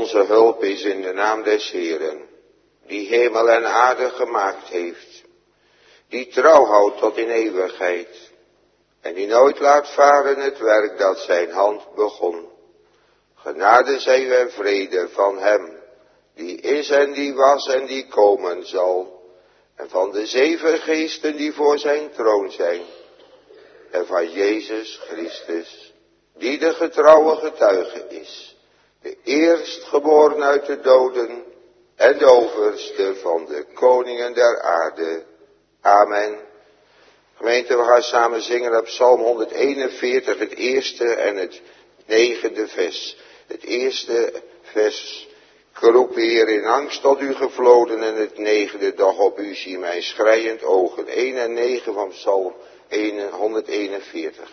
onze hulp is in de naam des Heeren, die hemel en aarde gemaakt heeft, die trouw houdt tot in eeuwigheid, en die nooit laat varen het werk dat zijn hand begon. Genade zij u en vrede van hem, die is en die was en die komen zal, en van de 7 geesten die voor zijn troon zijn, en van Jezus Christus, die de getrouwe getuige is, de eerstgeboren uit de doden en de overste van de koningen der aarde. Amen. Gemeente, we gaan samen zingen op Psalm 141, het eerste en het 9e vers. Het eerste vers: geroepen Heer in angst tot u gevloden, en het 9e: doch op u zie mijn schreiend ogen. 1 en 9 van Psalm 141.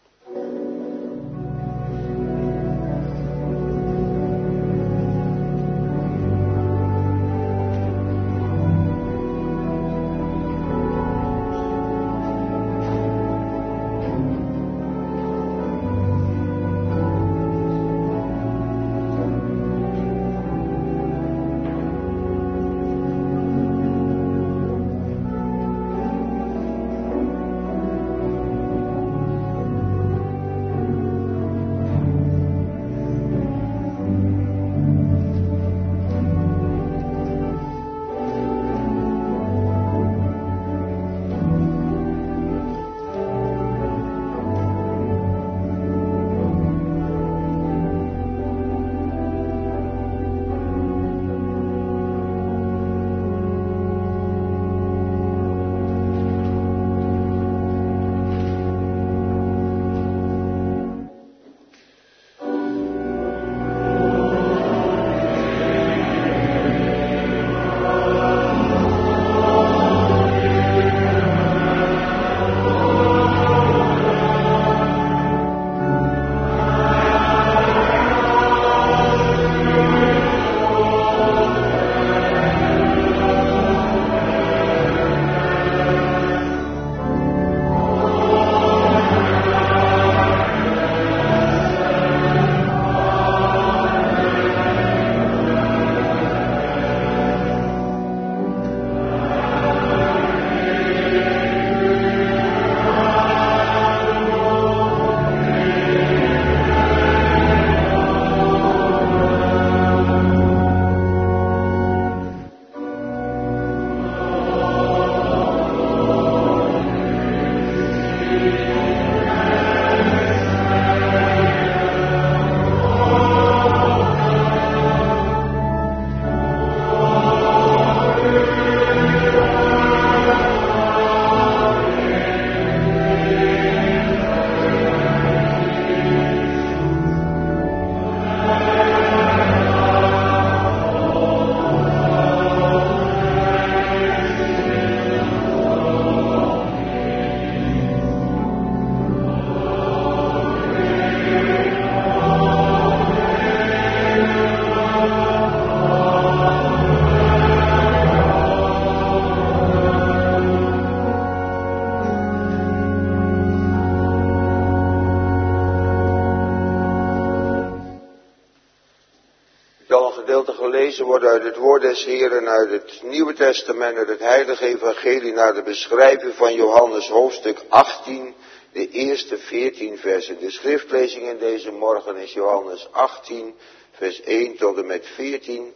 Gelezen worden uit het woord des Heeren, uit het Nieuwe Testament, uit het Heilige Evangelie, naar de beschrijving van Johannes hoofdstuk 18, de eerste 14 versen. De schriftlezing in deze morgen is Johannes 18, vers 1 tot en met 14.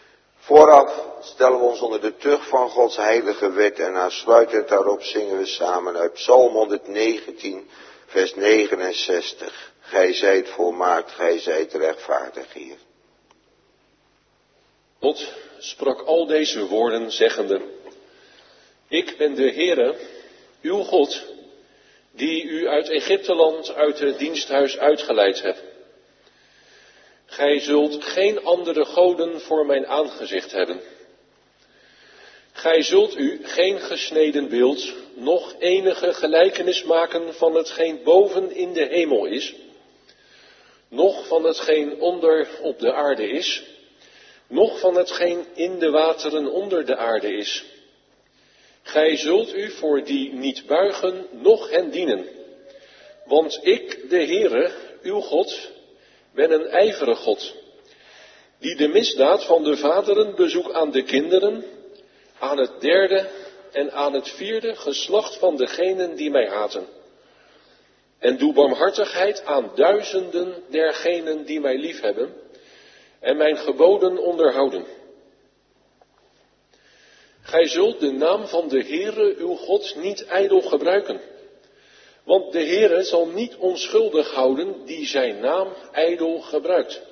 Vooraf stellen we ons onder de tucht van Gods heilige wet en aansluitend daarop zingen we samen uit Psalm 119, vers 69. Gij zijt volmaakt, gij zijt rechtvaardig, Heer. God sprak al deze woorden zeggende: Ik ben de Heere, uw God, die u uit Egypteland, uit het diensthuis uitgeleid hebt. Gij zult geen andere goden voor mijn aangezicht hebben. Gij zult u geen gesneden beeld, noch enige gelijkenis maken van hetgeen boven in de hemel is, noch van hetgeen onder op de aarde is, noch van hetgeen in de wateren onder de aarde is. Gij zult u voor die niet buigen, noch hen dienen. Want ik, de Heere, uw God, ben een ijverig God, die de misdaad van de vaderen bezoekt aan de kinderen, aan het derde en aan het vierde geslacht van degenen die mij haten. En doe barmhartigheid aan duizenden dergenen die mij liefhebben en mijn geboden onderhouden. Gij zult de naam van de Heere uw God niet ijdel gebruiken, want de Heere zal niet onschuldig houden die zijn naam ijdel gebruikt.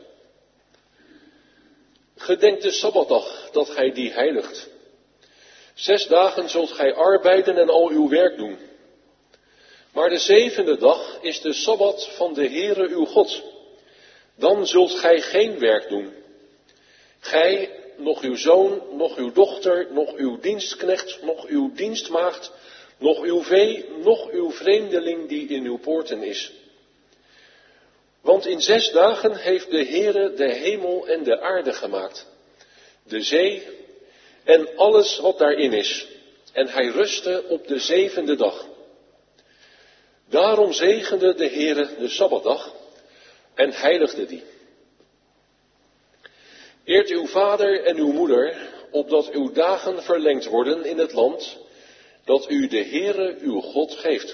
Gedenk de Sabbatdag, dat gij die heiligt. 6 dagen zult gij arbeiden en al uw werk doen. Maar de 7e dag is de Sabbat van de Heere uw God. Dan zult gij geen werk doen. Gij, nog uw zoon, nog uw dochter, nog uw dienstknecht, nog uw dienstmaagd, nog uw vee, nog uw vreemdeling die in uw poorten is. Want in 6 dagen heeft de Heere de hemel en de aarde gemaakt, de zee en alles wat daarin is. En hij rustte op de 7e dag. Daarom zegende de Heere de Sabbatdag en heiligde die. Eert uw vader en uw moeder, opdat uw dagen verlengd worden in het land, dat u de Heere uw God geeft.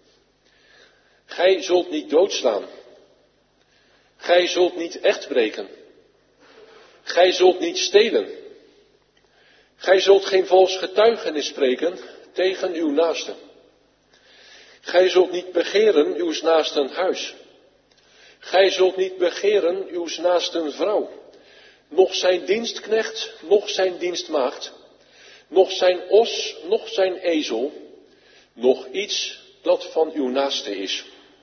Gij zult niet doodslaan. Gij zult niet echtbreken. Gij zult niet stelen. Gij zult geen vals getuigenis spreken tegen uw naaste. Gij zult niet begeren uws naasten huis. Gij zult niet begeren uws naasten vrouw, noch zijn dienstknecht, noch zijn dienstmaagd, noch zijn os, noch zijn ezel, noch iets dat van uw naaste is.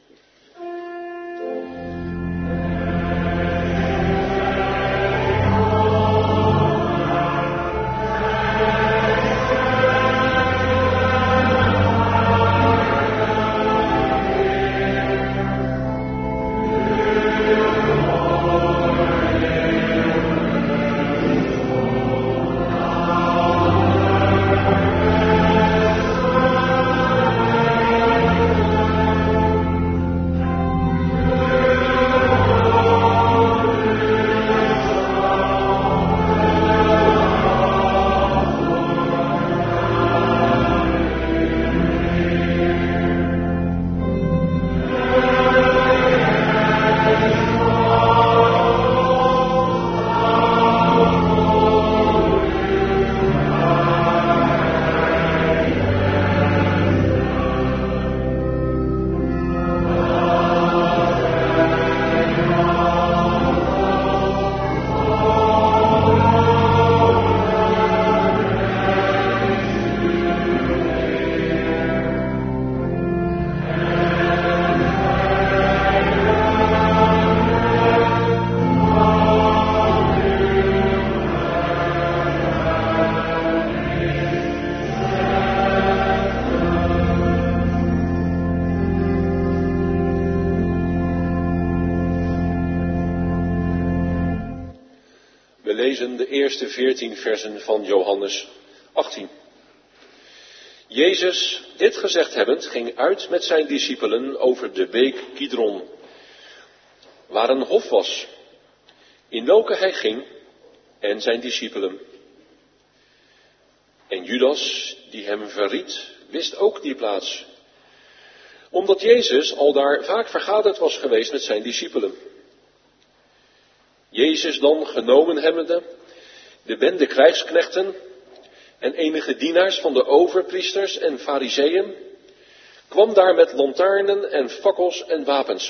We lezen de eerste 14 versen van Johannes 18. Jezus, dit gezegd hebbend, ging uit met zijn discipelen over de beek Kidron, waar een hof was, in welke hij ging en zijn discipelen. En Judas, die hem verried, wist ook die plaats, omdat Jezus al daar vaak vergaderd was geweest met zijn discipelen. Jezus dan, genomen hebbende, de bende krijgsknechten en enige dienaars van de overpriesters en farizeeën, kwam daar met lantaarnen en fakkels en wapens.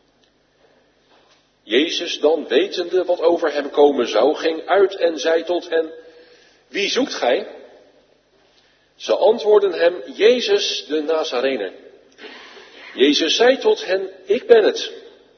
Jezus dan, wetende wat over hem komen zou, ging uit en zei tot hen: wie zoekt gij? Ze antwoordden hem: Jezus de Nazarener. Jezus zei tot hen: ik ben het.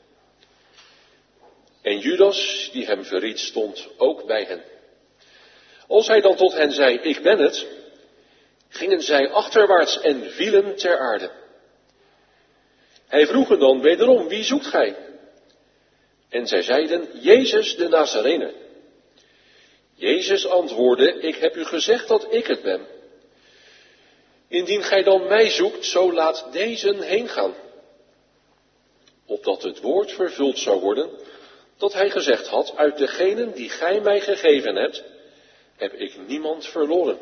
En Judas, die hem verried, stond ook bij hen. Als hij dan tot hen zei: ik ben het, gingen zij achterwaarts en vielen ter aarde. Hij vroeg hen dan wederom: wie zoekt gij? En zij zeiden: Jezus de Nazarener. Jezus antwoordde: ik heb u gezegd dat ik het ben. Indien gij dan mij zoekt, zo laat dezen heen gaan. Opdat het woord vervuld zou worden, dat hij gezegd had, uit degenen die gij mij gegeven hebt, heb ik niemand verloren.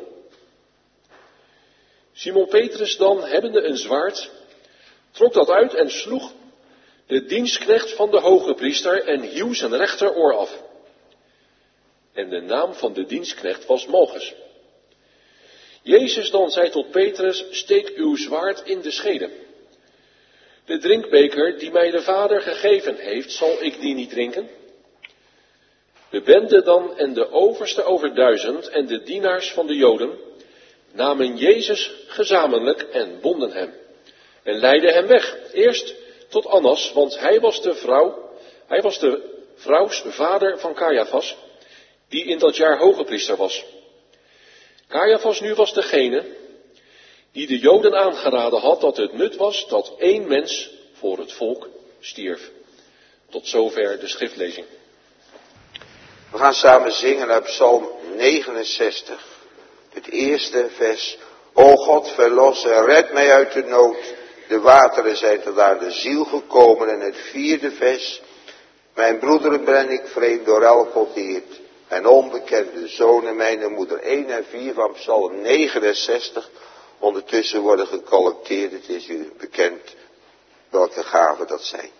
Simon Petrus dan, hebbende een zwaard, trok dat uit en sloeg de dienstknecht van de hogepriester en hieuw zijn rechteroor af. En de naam van de dienstknecht was Malchus. Jezus dan zei tot Petrus, steek uw zwaard in de schede. De drinkbeker die mij de Vader gegeven heeft, zal ik die niet drinken? De bende dan en de overste over 1000 en de dienaars van de Joden namen Jezus gezamenlijk en bonden hem. En leidden hem weg, eerst tot Annas, want hij was de vrouws vader van Caiaphas, die in dat jaar hogepriester was. Caiaphas nu was degene die de Joden aangeraden had dat het nut was dat 1 mens voor het volk stierf. Tot zover de schriftlezing. We gaan samen zingen uit Psalm 69. Het eerste vers. O God, verlos en red mij uit de nood. De wateren zijn tot aan de ziel gekomen. En het 4e vers. Mijn broederen ben ik vreemd door elk ontdeerd. En onbekende zonen mijn moeder. 1 en 4 van Psalm 69. Ondertussen worden gecollecteerd. Het is u bekend welke gaven dat zijn.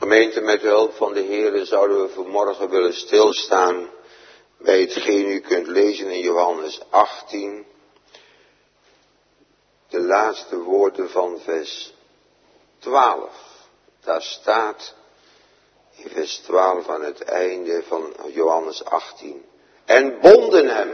Gemeente, met de hulp van de Heer zouden we vanmorgen willen stilstaan bij hetgeen u kunt lezen in Johannes 18. De laatste woorden van vers 12. Daar staat in vers 12 aan het einde van Johannes 18. En bonden hem.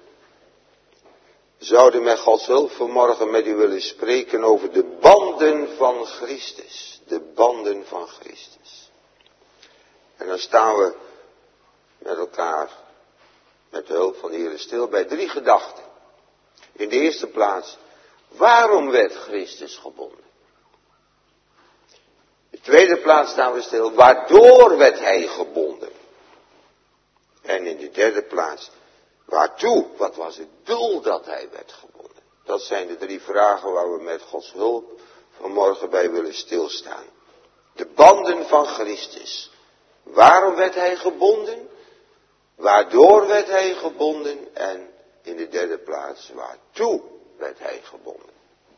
Zouden met Gods hulp vanmorgen met u willen spreken over de banden van Christus. De banden van Christus. En dan staan we met elkaar, met de hulp van de Heer, stil bij 3 gedachten. In de eerste plaats, waarom werd Christus gebonden? In de tweede plaats staan we stil, waardoor werd hij gebonden? En in de derde plaats, waartoe? Wat was het doel dat hij werd gebonden? Dat zijn de 3 vragen waar we met Gods hulp vanmorgen bij willen stilstaan. De banden van Christus. Waarom werd hij gebonden? Waardoor werd hij gebonden? En in de derde plaats, waartoe werd hij gebonden?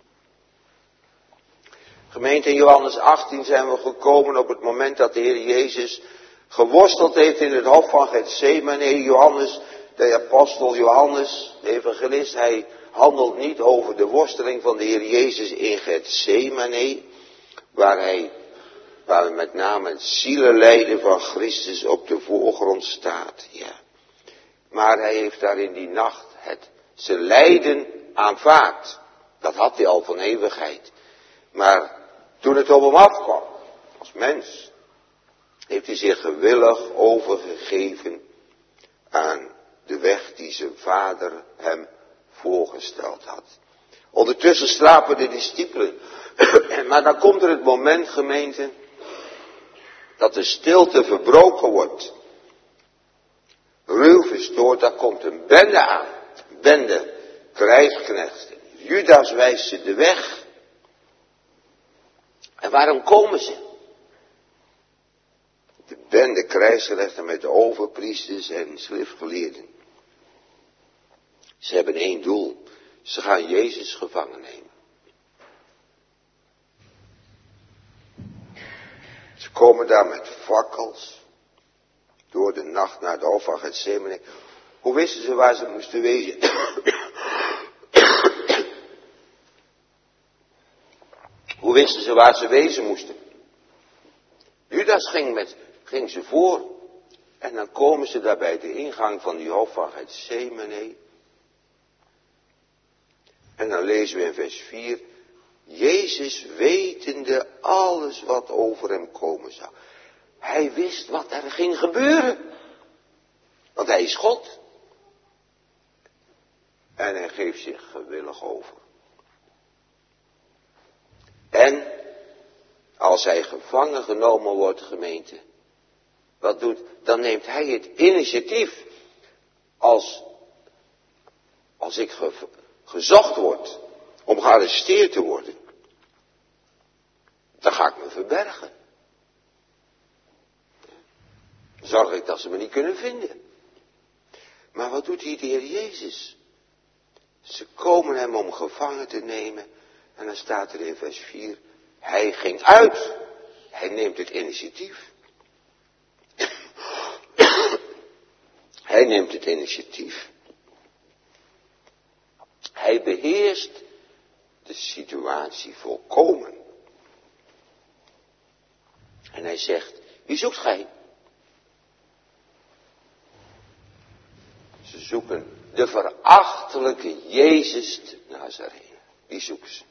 Gemeente, in Johannes 18 zijn we gekomen op het moment dat de Heer Jezus geworsteld heeft in het hof van Getsemane. Johannes, de apostel Johannes, de evangelist, hij handelt niet over de worsteling van de Heer Jezus in Getsemane, waar met name het zielenlijden van Christus op de voorgrond staat. Ja. Maar hij heeft daar in die nacht zijn lijden aanvaard. Dat had hij al van eeuwigheid. Maar toen het op hem afkwam, als mens, heeft hij zich gewillig overgegeven aan de weg die zijn vader hem voorgesteld had. Ondertussen slapen de discipelen. Maar dan komt er het moment, gemeente, dat de stilte verbroken wordt. Ruw verstoord, daar komt een bende aan. Een bende krijgsknechten. Judas wijst ze de weg. En waarom komen ze? De bende krijgsknechten met de overpriesters en schriftgeleerden. Ze hebben 1 doel. Ze gaan Jezus gevangen nemen. Ze komen daar met fakkels. Door de nacht naar de hof van Getsemane. Hoe wisten ze waar ze moesten wezen? Hoe wisten ze waar ze wezen moesten? Judas ging ze voor. En dan komen ze daar bij de ingang van die hof van Getsemane. En dan lezen we in vers 4. Jezus wetende alles wat over hem komen zou. Hij wist wat er ging gebeuren. Want hij is God. En hij geeft zich gewillig over. En als hij gevangen genomen wordt, gemeente, wat doet? Dan neemt hij het initiatief. Als ik gezocht word om gearresteerd te worden, dan ga ik me verbergen. Dan zorg ik dat ze me niet kunnen vinden. Maar wat doet hier de Heer Jezus? Ze komen hem om gevangen te nemen. En dan staat er in vers 4. Hij ging uit. Hij neemt het initiatief. Hij neemt het initiatief. Hij beheerst de situatie volkomen. En hij zegt, wie zoekt gij? Ze zoeken de verachtelijke Jezus de Nazarene. Die zoeken ze.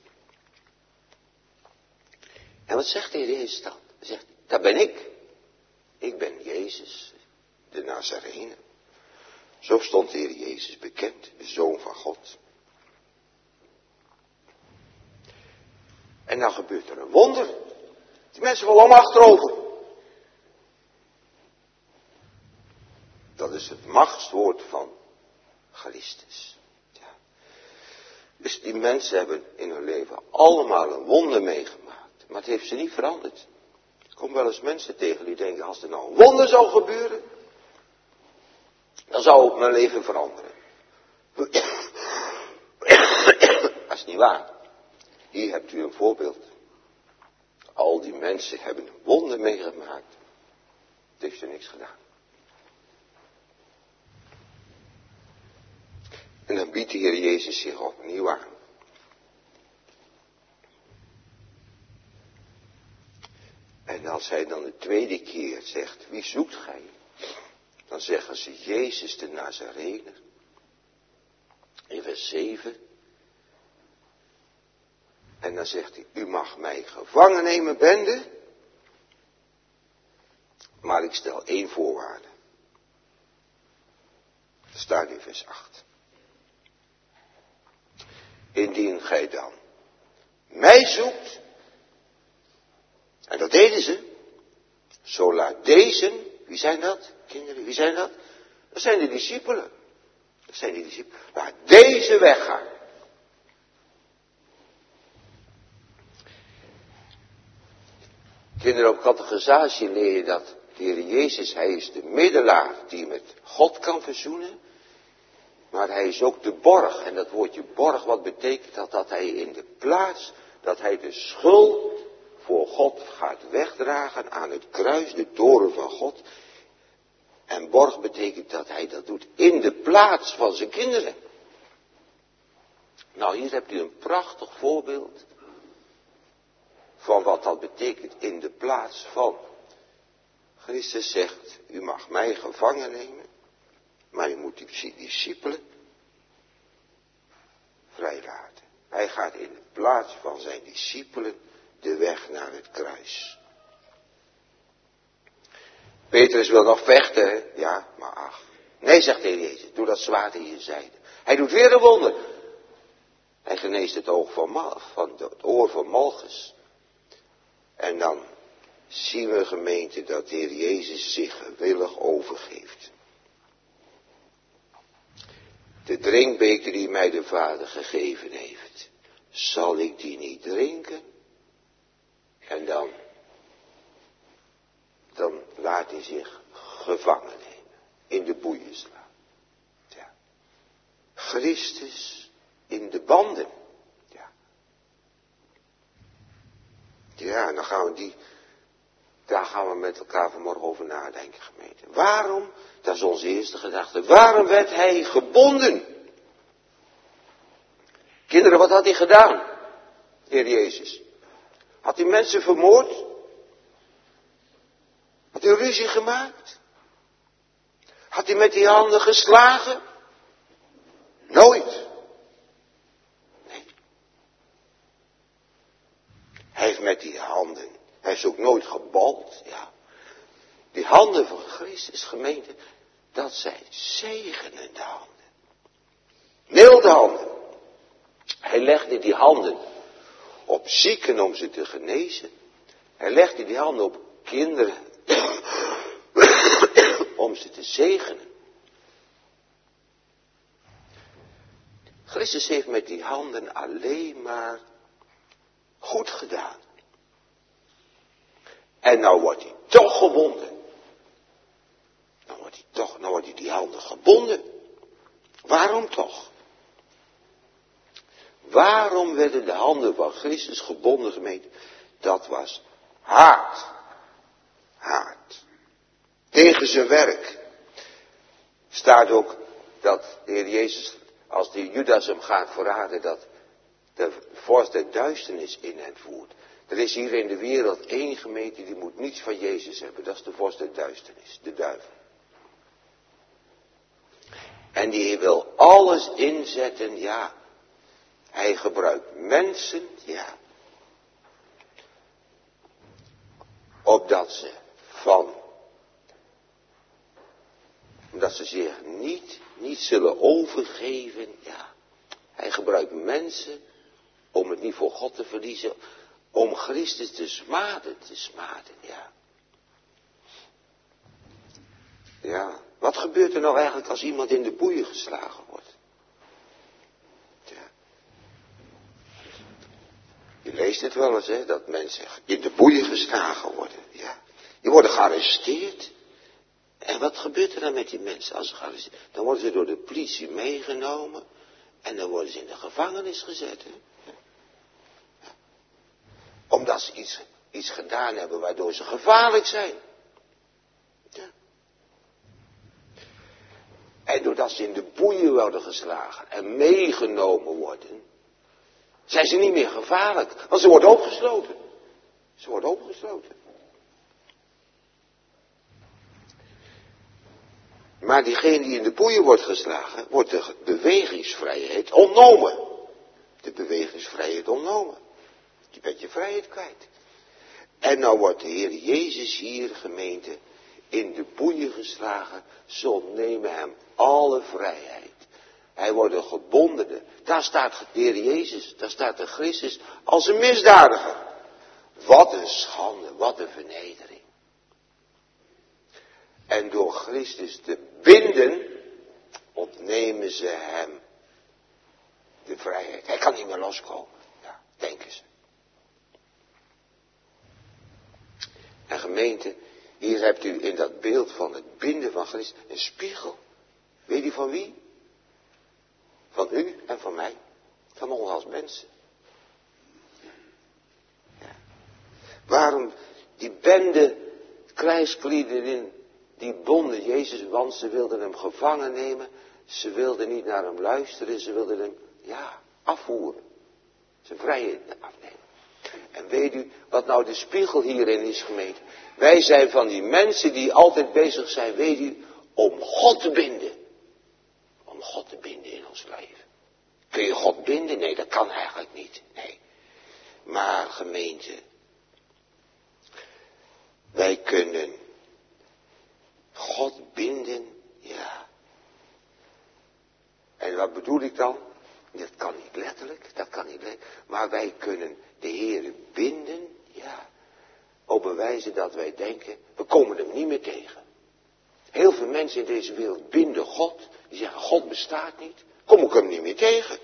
En wat zegt de Heer Jezus dan? Hij zegt, dat ben ik. Ik ben Jezus de Nazarene. Zo stond de Heer Jezus bekend, de Zoon van God. En dan gebeurt er een wonder. Die mensen vallen om achterover. Dat is het machtswoord van Christus. Ja. Dus die mensen hebben in hun leven allemaal een wonder meegemaakt. Maar het heeft ze niet veranderd. Ik kom wel eens mensen tegen die denken, als er nou een wonder zou gebeuren, dan zou ook mijn leven veranderen. Dat is niet waar. Hier hebt u een voorbeeld. al die mensen hebben een wonder meegemaakt. Het heeft er niks gedaan. En dan biedt de Heer Jezus zich opnieuw aan. En als hij dan de tweede keer zegt, wie zoekt gij? Dan zeggen ze Jezus de Nazarener. In vers 7. En dan zegt hij, u mag mij gevangen nemen, bende. Maar ik stel 1 voorwaarde. Dat staat in vers 8. Indien gij dan mij zoekt. En dat deden ze. Zo laat deze, wie zijn dat? Kinderen, wie zijn dat? Dat zijn de discipelen. Dat zijn die discipelen. Laat deze weggaan. Kinderen, op catechisatie leer je dat de Heer Jezus, hij is de middelaar die met God kan verzoenen. Maar hij is ook de borg. En dat woordje borg, wat betekent dat? Dat hij in de plaats, dat hij de schuld voor God gaat wegdragen aan het kruis, de toren van God. En borg betekent dat hij dat doet in de plaats van zijn kinderen. Nou, hier hebt u een prachtig voorbeeld van wat dat betekent in de plaats van. Christus zegt, u mag mij gevangen nemen, maar u moet die discipelen vrijlaten. Hij gaat in de plaats van zijn discipelen de weg naar het kruis. Petrus wil nog vechten, hè? Ja, maar ach. Nee, zegt de Heer Jezus, doe dat zwaard in je zijde. Hij doet weer een wonder. Hij geneest het oor van Malchus. En dan zien we, gemeente, dat de Heer Jezus zich gewillig overgeeft. De drinkbeker die mij de Vader gegeven heeft, zal ik die niet drinken? En dan laat hij zich gevangen nemen, in de boeien slaan. Ja. Christus in de banden. Ja. Ja, en dan daar gaan we met elkaar vanmorgen over nadenken, gemeente. Waarom, dat is onze eerste gedachte, waarom werd hij gebonden? Kinderen, wat had hij gedaan, Heer Jezus? Had hij mensen vermoord? Had hij ruzie gemaakt? Had hij met die handen geslagen? Nooit. Nee. Hij heeft met die handen, hij is ook nooit gebald, ja. Die handen van Christus, gemeente, dat zijn zegenende handen. Milde handen. Hij legde die handen op zieken om ze te genezen. Hij legde die handen op kinderen om ze te zegenen. Christus heeft met die handen alleen maar goed gedaan. En nou wordt hij toch gebonden. Nou wordt hij die handen gebonden. Waarom toch? Waarom werden de handen van Christus gebonden, gemeente? Dat was haat. Haat. Tegen zijn werk. Staat ook dat de Heer Jezus, als de Judas hem gaat verraden, dat de vorst der duisternis in hen voert. Er is hier in de wereld één gemeente die moet niets van Jezus hebben. Dat is de vorst der duisternis, de duivel. En die wil alles inzetten, ja. Hij gebruikt mensen, ja. Opdat ze zich niet zullen overgeven, ja. Hij gebruikt mensen om het niet voor God te verliezen, om Christus te smaden, ja. Ja, wat gebeurt er nou eigenlijk als iemand in de boeien geslagen wordt? Ja. Je leest het wel eens, hè, dat mensen in de boeien geslagen worden, ja. Die worden gearresteerd. En wat gebeurt er dan met die mensen als ze gearresteerd worden? Dan worden ze door de politie meegenomen en dan worden ze in de gevangenis gezet, hè. Ja. Omdat ze iets iets gedaan hebben waardoor ze gevaarlijk zijn. Ja. En doordat ze in de boeien worden geslagen en meegenomen worden, zijn ze niet meer gevaarlijk. Want ze worden opgesloten. Ze worden opgesloten. Maar diegene die in de boeien wordt geslagen, wordt de bewegingsvrijheid ontnomen. De bewegingsvrijheid ontnomen. Je bent je vrijheid kwijt. En nou wordt de Heer Jezus hier, gemeente, in de boeien geslagen. Ze ontnemen hem alle vrijheid. Hij wordt een gebondene. Daar staat de Heer Jezus, daar staat de Christus als een misdadiger. Wat een schande, wat een vernedering. En door Christus te binden, ontnemen ze hem de vrijheid. Hij kan niet meer loskomen. Ja, denken ze. En gemeente, hier hebt u in dat beeld van het binden van Christus een spiegel. Weet u van wie? Van u en van mij. Van ons als mensen. Ja. Waarom die bende krijgslieden die bonden Jezus, want ze wilden hem gevangen nemen. Ze wilden niet naar hem luisteren. Ze wilden hem, afvoeren. Zijn vrijheid afnemen. En weet u wat nou de spiegel hierin is, gemeente? Wij zijn van die mensen die altijd bezig zijn, weet u, om God te binden. Om God te binden in ons leven. Kun je God binden? Nee, dat kan eigenlijk niet. Nee. Maar gemeente, wij kunnen God binden, ja. En wat bedoel ik dan? Dat kan niet letterlijk, maar wij kunnen de Heere binden, ja. Op een wijze dat wij denken, we komen hem niet meer tegen. Heel veel mensen in deze wereld binden God, die zeggen God bestaat niet. Kom ik hem niet meer tegen.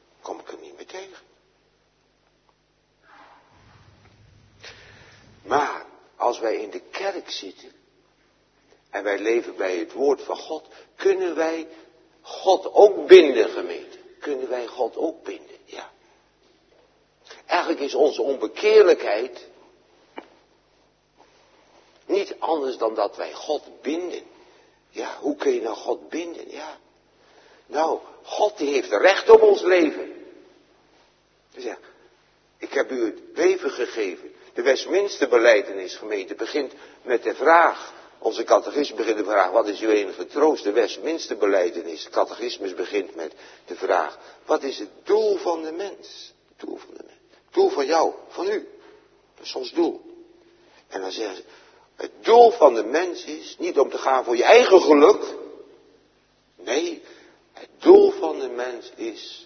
Maar als wij in de kerk zitten en wij leven bij het woord van God, kunnen wij God ook binden, gemeente. Kunnen wij God ook binden, ja. Eigenlijk is onze onbekeerlijkheid niet anders dan dat wij God binden. Ja, hoe kun je nou God binden? Ja. Nou, God die heeft recht op ons leven. Hij zegt, ik heb u het leven gegeven. De Westminsterbelijdenis, gemeente, begint met de vraag. Onze catechisme begint de vraag, wat is uw enige troost? De Westminsterbelijdenis, de catechismus begint met de vraag, wat is het doel van de mens? Het doel van de mens. Het doel van jou, van u. Dat is ons doel. En dan zeggen ze, het doel van de mens is niet om te gaan voor je eigen geluk. Nee, het doel van de mens is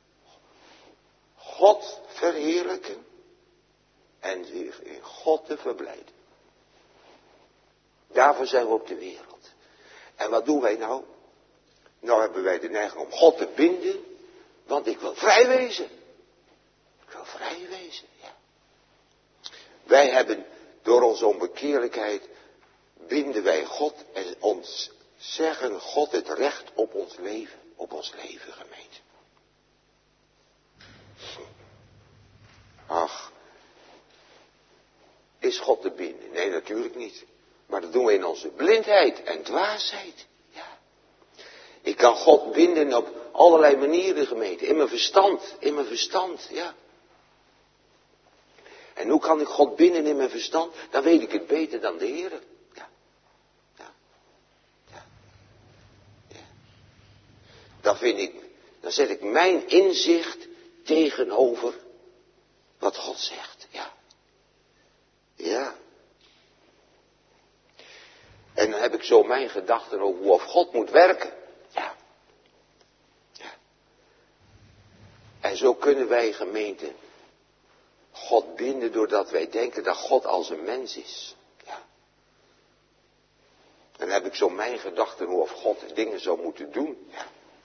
God verheerlijken en zich in God te verblijden. Daarvoor zijn we op de wereld. En wat doen wij nou? Nou hebben wij de neiging om God te binden, want ik wil vrij wezen. Ik wil vrij wezen, ja. Wij hebben door onze onbekeerlijkheid binden wij God en ons zeggen God het recht op ons leven. Op ons leven, gemeente. Ach, is God te binden? Nee, natuurlijk niet. Maar dat doen we in onze blindheid en dwaasheid. Ja. Ik kan God binden op allerlei manieren, gemeente. In mijn verstand, ja. En hoe kan ik God binden in mijn verstand? Dan weet ik het beter dan de Heer. Ja. Ja. Ja. Ja. Dan zet ik mijn inzicht tegenover wat God zegt. Ja. Ja. En dan heb ik zo mijn gedachten over hoe of God moet werken. Ja. Ja. En zo kunnen wij, gemeente, God binden doordat wij denken dat God als een mens is. Ja. Dan heb ik zo mijn gedachten hoe of God dingen zou moeten doen. Ja.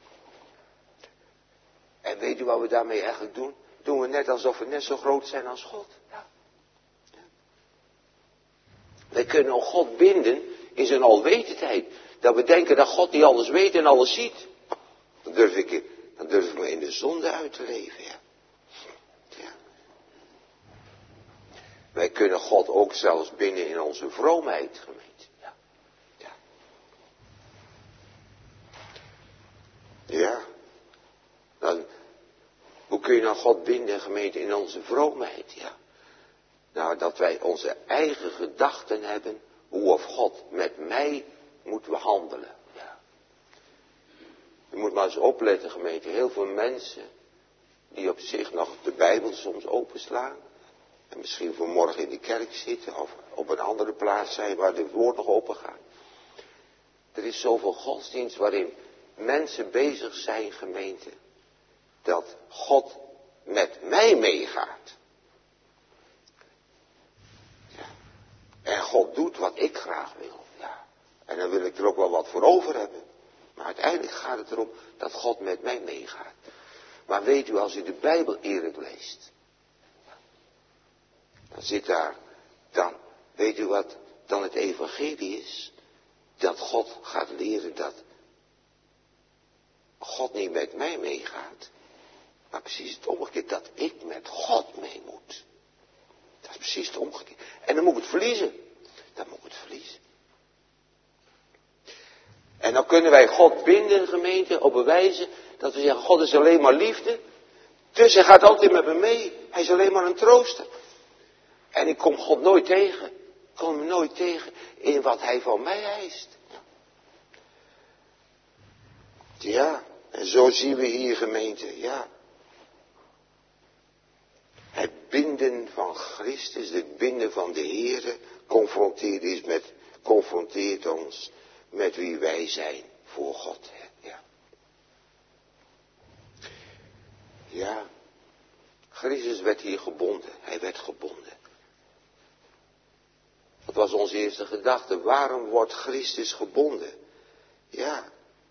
En weet u wat we daarmee eigenlijk doen? Doen we net alsof we net zo groot zijn als God. Ja. Ja. Wij kunnen ook God binden in zijn alwetendheid. Dat we denken dat God die alles weet en alles ziet. Dan durf ik me in de zonde uit te leven. Ja. Ja. Wij kunnen God ook zelfs binden in onze vroomheid, gemeente. Ja. Ja. Ja. Dan, hoe kun je nou God binden, gemeente, in onze vroomheid? Ja. Nou, dat wij onze eigen gedachten hebben, hoe of God met mij moet handelen. Ja. Je moet maar eens opletten, gemeente. Heel veel mensen die op zich nog de Bijbel soms openslaan. En misschien vanmorgen in de kerk zitten of op een andere plaats zijn waar het woord nog open gaat. Er is zoveel godsdienst waarin mensen bezig zijn, gemeente, dat God met mij meegaat. Ja. En God doet wat ik graag wil. Ja. En dan wil ik er ook wel wat voor over hebben. Maar uiteindelijk gaat het erom dat God met mij meegaat. Maar weet u, als u de Bijbel eerlijk leest, dan zit daar, dan weet u wat dan het evangelie is? Dat God gaat leren dat God niet met mij meegaat, maar precies het omgekeerd, dat ik met God mee moet. Dat is precies het omgekeerd. En dan moet ik het verliezen. Dan moet ik het verliezen. En dan kunnen wij God binden, gemeente, op een wijze dat we zeggen, God is alleen maar liefde. Dus hij gaat altijd met me mee. Hij is alleen maar een trooster. En ik kom God nooit tegen. Ik kom hem nooit tegen in wat hij van mij eist. Ja, en zo zien we hier, gemeente, ja. Het binden van Christus, het binden van de Heere, confronteert ons met wie wij zijn voor God. Ja. Ja, Christus werd hier gebonden, hij werd gebonden. Dat was onze eerste gedachte, waarom wordt Christus gebonden? Ja.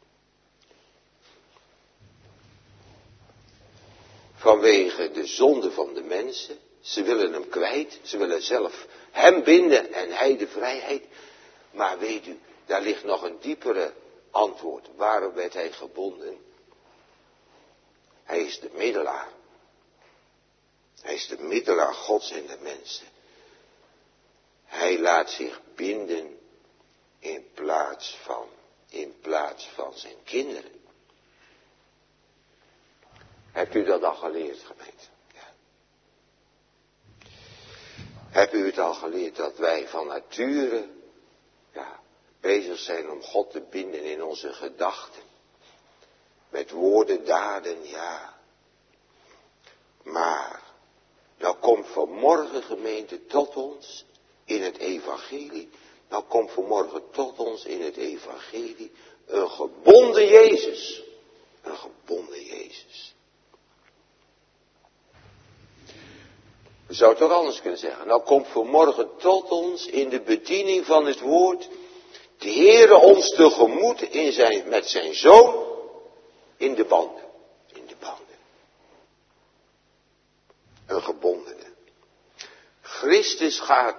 Vanwege de zonde van de mensen. Ze willen hem kwijt. Ze willen zelf hem binden en hij de vrijheid. Maar weet u, daar ligt nog een diepere antwoord. Waarom werd hij gebonden? Hij is de middelaar. Hij is de middelaar Gods en de mensen. Hij laat zich binden in plaats van zijn kinderen. Hebt u dat al geleerd, gemeente? Ja. Hebt u het al geleerd dat wij van nature bezig zijn om God te binden in onze gedachten? Met woorden, daden, ja. Maar, nou komt vanmorgen, gemeente, tot ons in het evangelie. Nou komt vanmorgen tot ons in het evangelie een gebonden Jezus. Een gebonden Jezus. We zouden het toch anders kunnen zeggen. Nou komt vanmorgen tot ons in de bediening van het woord de Heere ons tegemoet met zijn Zoon in de banden. In de banden. Een gebondene. Christus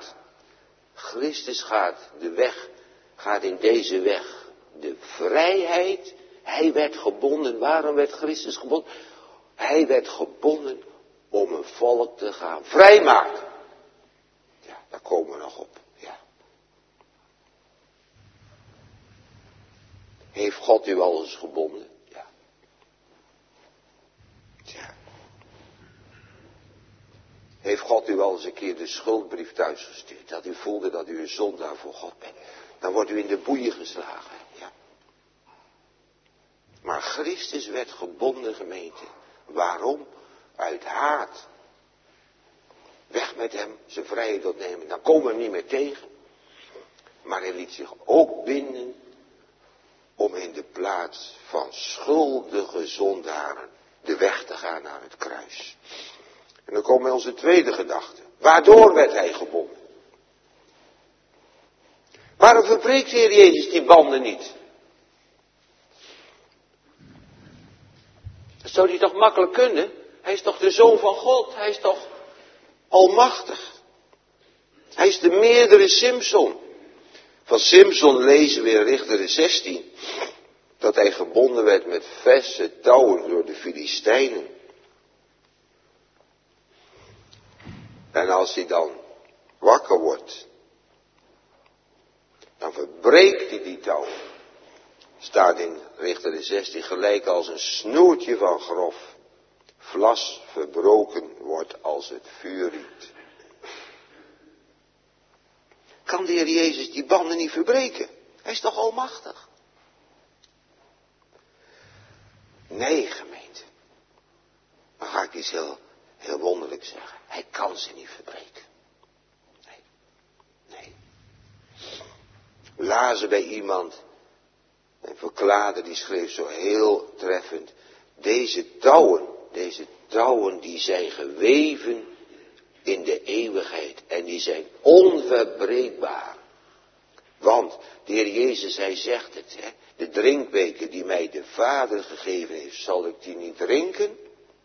gaat de weg, gaat in deze weg de vrijheid. Hij werd gebonden. Waarom werd Christus gebonden? Hij werd gebonden om een volk te gaan vrijmaken. Ja, daar komen we nog op. Ja. Heeft God u al eens gebonden? Ja. Ja. Heeft God u al eens een keer de schuldbrief thuisgestuurd? Dat u voelde dat u een zondaar voor God bent. Dan wordt u in de boeien geslagen. Ja. Maar Christus werd gebonden, gemeente. Waarom? Uit haat. Weg met hem, zijn vrijheid ontnemen. Dan komen we hem niet meer tegen. Maar hij liet zich ook binden om in de plaats van schuldige zondaren de weg te gaan naar het kruis. En dan komen we onze tweede gedachte. Waardoor werd hij gebonden? Waarom verbreekt de Heer Jezus die banden niet? Dat zou hij toch makkelijk kunnen? Hij is toch de Zoon van God? Hij is toch almachtig? Hij is de meerdere Simson. Van Simson lezen we in Richteren 16 dat hij gebonden werd met verse touwen door de Filistijnen. En als hij dan wakker wordt, dan verbreekt hij die touw. Staat in Richteren 16, gelijk als een snoertje van grof. Vlas verbroken wordt als het vuur riet. Kan de Heer Jezus die banden niet verbreken? Hij is toch almachtig? Nee, gemeente. Dan ga ik iets heel wonderlijks zeggen. Hij kan ze niet verbreken. Nee. Lazen bij iemand. En verklaarde, die schreef zo heel treffend. Deze touwen die zijn geweven in de eeuwigheid. En die zijn onverbreekbaar. Want de Heer Jezus, hij zegt het. Hè, de drinkbeker die mij de Vader gegeven heeft, zal ik die niet drinken?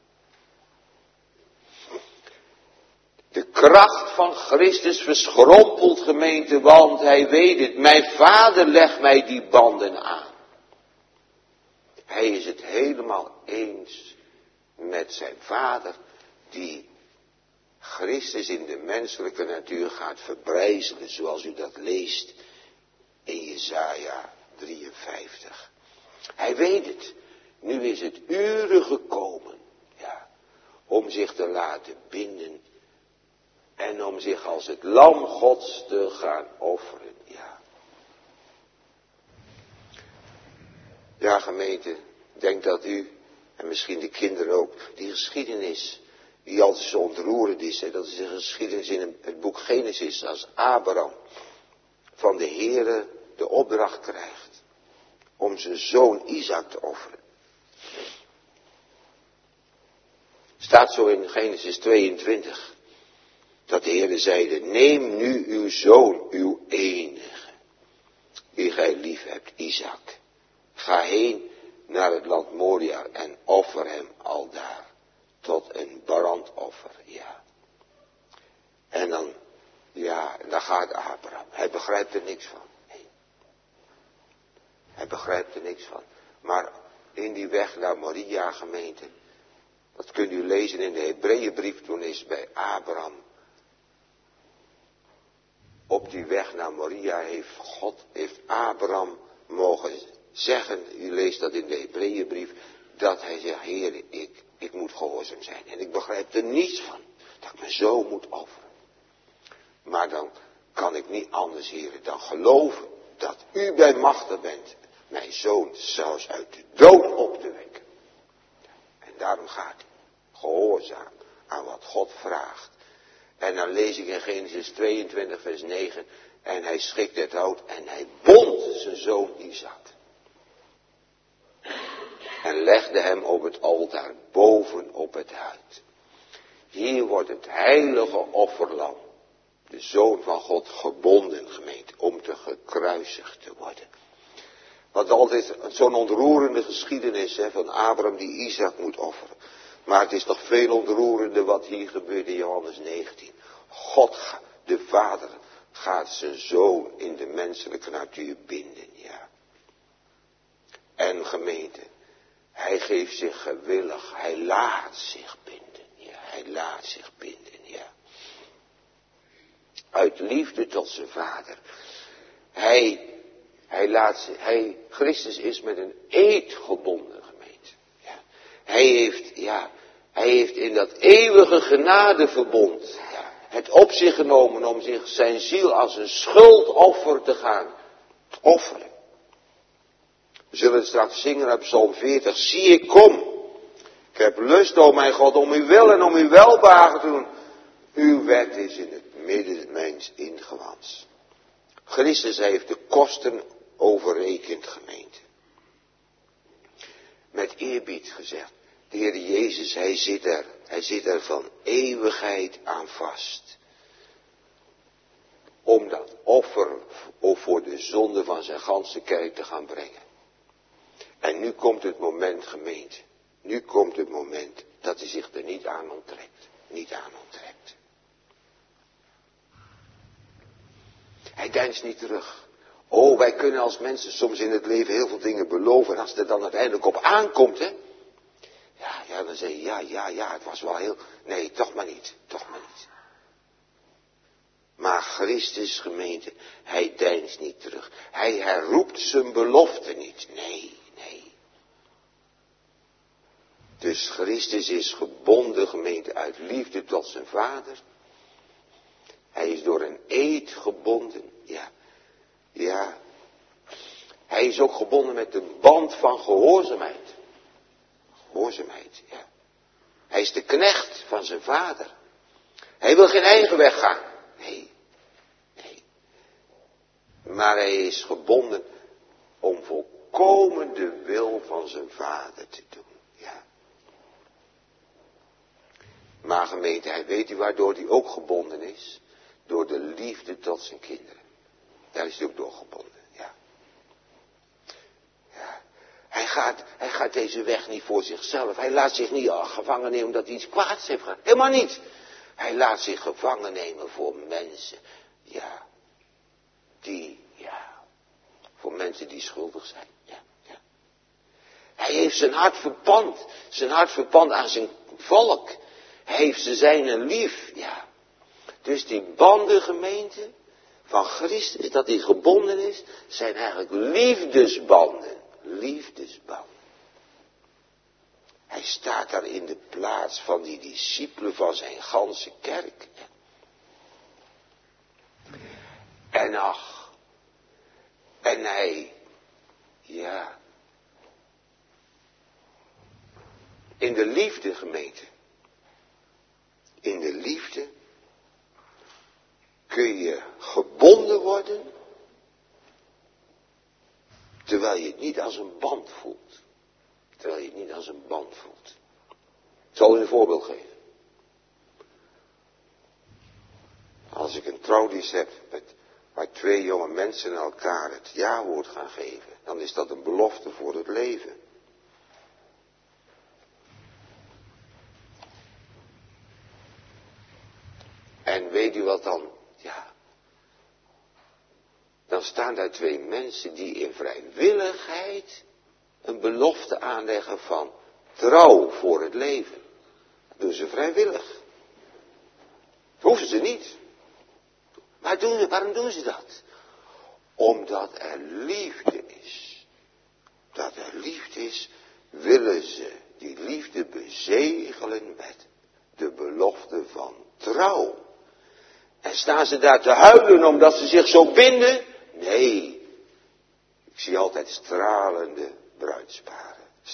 De kracht van Christus verschrompelt, gemeente, want hij weet het. Mijn Vader legt mij die banden aan. Hij is het helemaal eens met zijn Vader, die Christus in de menselijke natuur gaat verbrijzelen, zoals u dat leest in Jesaja 53. Hij weet het. Nu is het uren gekomen, om zich te laten binden en om zich als het lam Gods te gaan offeren, Ja, gemeente, ik denk dat u, en misschien de kinderen ook, die geschiedenis, die altijd zo ontroerend is, dat is een geschiedenis in het boek Genesis, als Abraham van de Heere de opdracht krijgt om zijn zoon Isaac te offeren. Staat zo in Genesis 22, dat de Heere zeide, neem nu uw zoon, uw enige, die gij lief hebt, Isaac. Ga heen naar het land Moria en offer hem aldaar tot een brandoffer, En dan gaat Abraham. Hij begrijpt er niks van. Nee. Hij begrijpt er niks van. Maar in die weg naar Moria, gemeente, dat kunt u lezen in de Hebreeënbrief, toen is bij Abraham. Op die weg naar Moria heeft Abraham mogen zeggen, u leest dat in de Hebreeënbrief, dat hij zegt, Heer, ik moet gehoorzaam zijn. En ik begrijp er niets van, dat ik me zo moet offeren. Maar dan kan ik niet anders, Heer, dan geloven dat u bij machtig bent, mijn zoon zelfs uit de dood op te wekken. En daarom gaat hij gehoorzaam aan wat God vraagt. En dan lees ik in Genesis 22 vers 9, en hij schikte het hout en hij bond zijn zoon Isaac. En legde hem op het altaar boven op het huid. Hier wordt het heilige offerlam, de Zoon van God, gebonden, gemeente, om te gekruisigd te worden. Wat altijd zo'n ontroerende geschiedenis van Abraham die Isaac moet offeren. Maar het is nog veel ontroerender wat hier gebeurt in Johannes 19. God, de Vader, gaat zijn Zoon in de menselijke natuur binden, En gemeente, hij geeft zich gewillig, hij laat zich binden, hij laat zich binden, Uit liefde tot zijn Vader. Christus is met een eed gebonden, gemeente. Hij heeft in dat eeuwige genadeverbond het op zich genomen om zich zijn ziel als een schuldoffer te gaan offeren. We zullen het straks zingen uit Psalm 40. Zie, ik kom. Ik heb lust, o mijn God, om uw wil en om uw welbehagen te doen. Uw wet is in het midden mijns ingewans. Christus heeft de kosten overrekend, gemeente. Met eerbied gezegd. De Heer Jezus, hij zit er van eeuwigheid aan vast. Om dat offer voor de zonde van zijn ganse kerk te gaan brengen. En nu komt het moment, gemeente. Nu komt het moment dat hij zich er niet aan onttrekt. Niet aan onttrekt. Hij deinst niet terug. Oh, wij kunnen als mensen soms in het leven heel veel dingen beloven. En als het er dan uiteindelijk op aankomt, hè. Ja, dan zeg je, ja, het was wel heel... Nee, toch maar niet. Maar Christus, gemeente, hij deinst niet terug. Hij herroept zijn belofte niet. Nee. Dus Christus is gebonden, gemeente, uit liefde tot zijn Vader. Hij is door een eed gebonden. Ja. Hij is ook gebonden met de band van gehoorzaamheid. Ja. Hij is de knecht van zijn Vader. Hij wil geen eigen weg gaan. Nee. Maar hij is gebonden om volkomen de wil van zijn Vader te doen. Ja. Maar gemeente, hij weet u waardoor hij ook gebonden is? Door de liefde tot zijn kinderen. Daar is hij ook door gebonden. Ja. Hij gaat deze weg niet voor zichzelf. Hij laat zich niet gevangen nemen omdat hij iets kwaads heeft gedaan. Helemaal niet. Hij laat zich gevangen nemen voor mensen. Voor mensen die schuldig zijn. Ja. Hij heeft zijn hart verpand. Zijn hart verpand aan zijn volk. Hij heeft ze zijnen lief. Ja. Dus die banden, gemeente, van Christus, dat hij gebonden is, zijn eigenlijk liefdesbanden. Hij staat daar in de plaats van die discipelen van zijn ganse kerk. En hij, in de liefde, gemeente, in de liefde kun je gebonden worden, terwijl je het niet als een band voelt. Ik zal u een voorbeeld geven. Als ik een trouwdienst heb waar 2 jonge mensen elkaar het ja-woord gaan geven, dan is dat een belofte voor het leven. En weet u wat dan? Dan staan daar 2 mensen die in vrijwilligheid een belofte aanleggen van trouw voor het leven. Dat doen ze vrijwillig. Dat hoeven ze niet. Maar waarom doen ze dat? Omdat er liefde is. Dat er liefde is, willen ze die liefde bezegelen met de belofte van trouw. En staan ze daar te huilen omdat ze zich zo binden? Nee. Ik zie altijd stralende bruidsparen.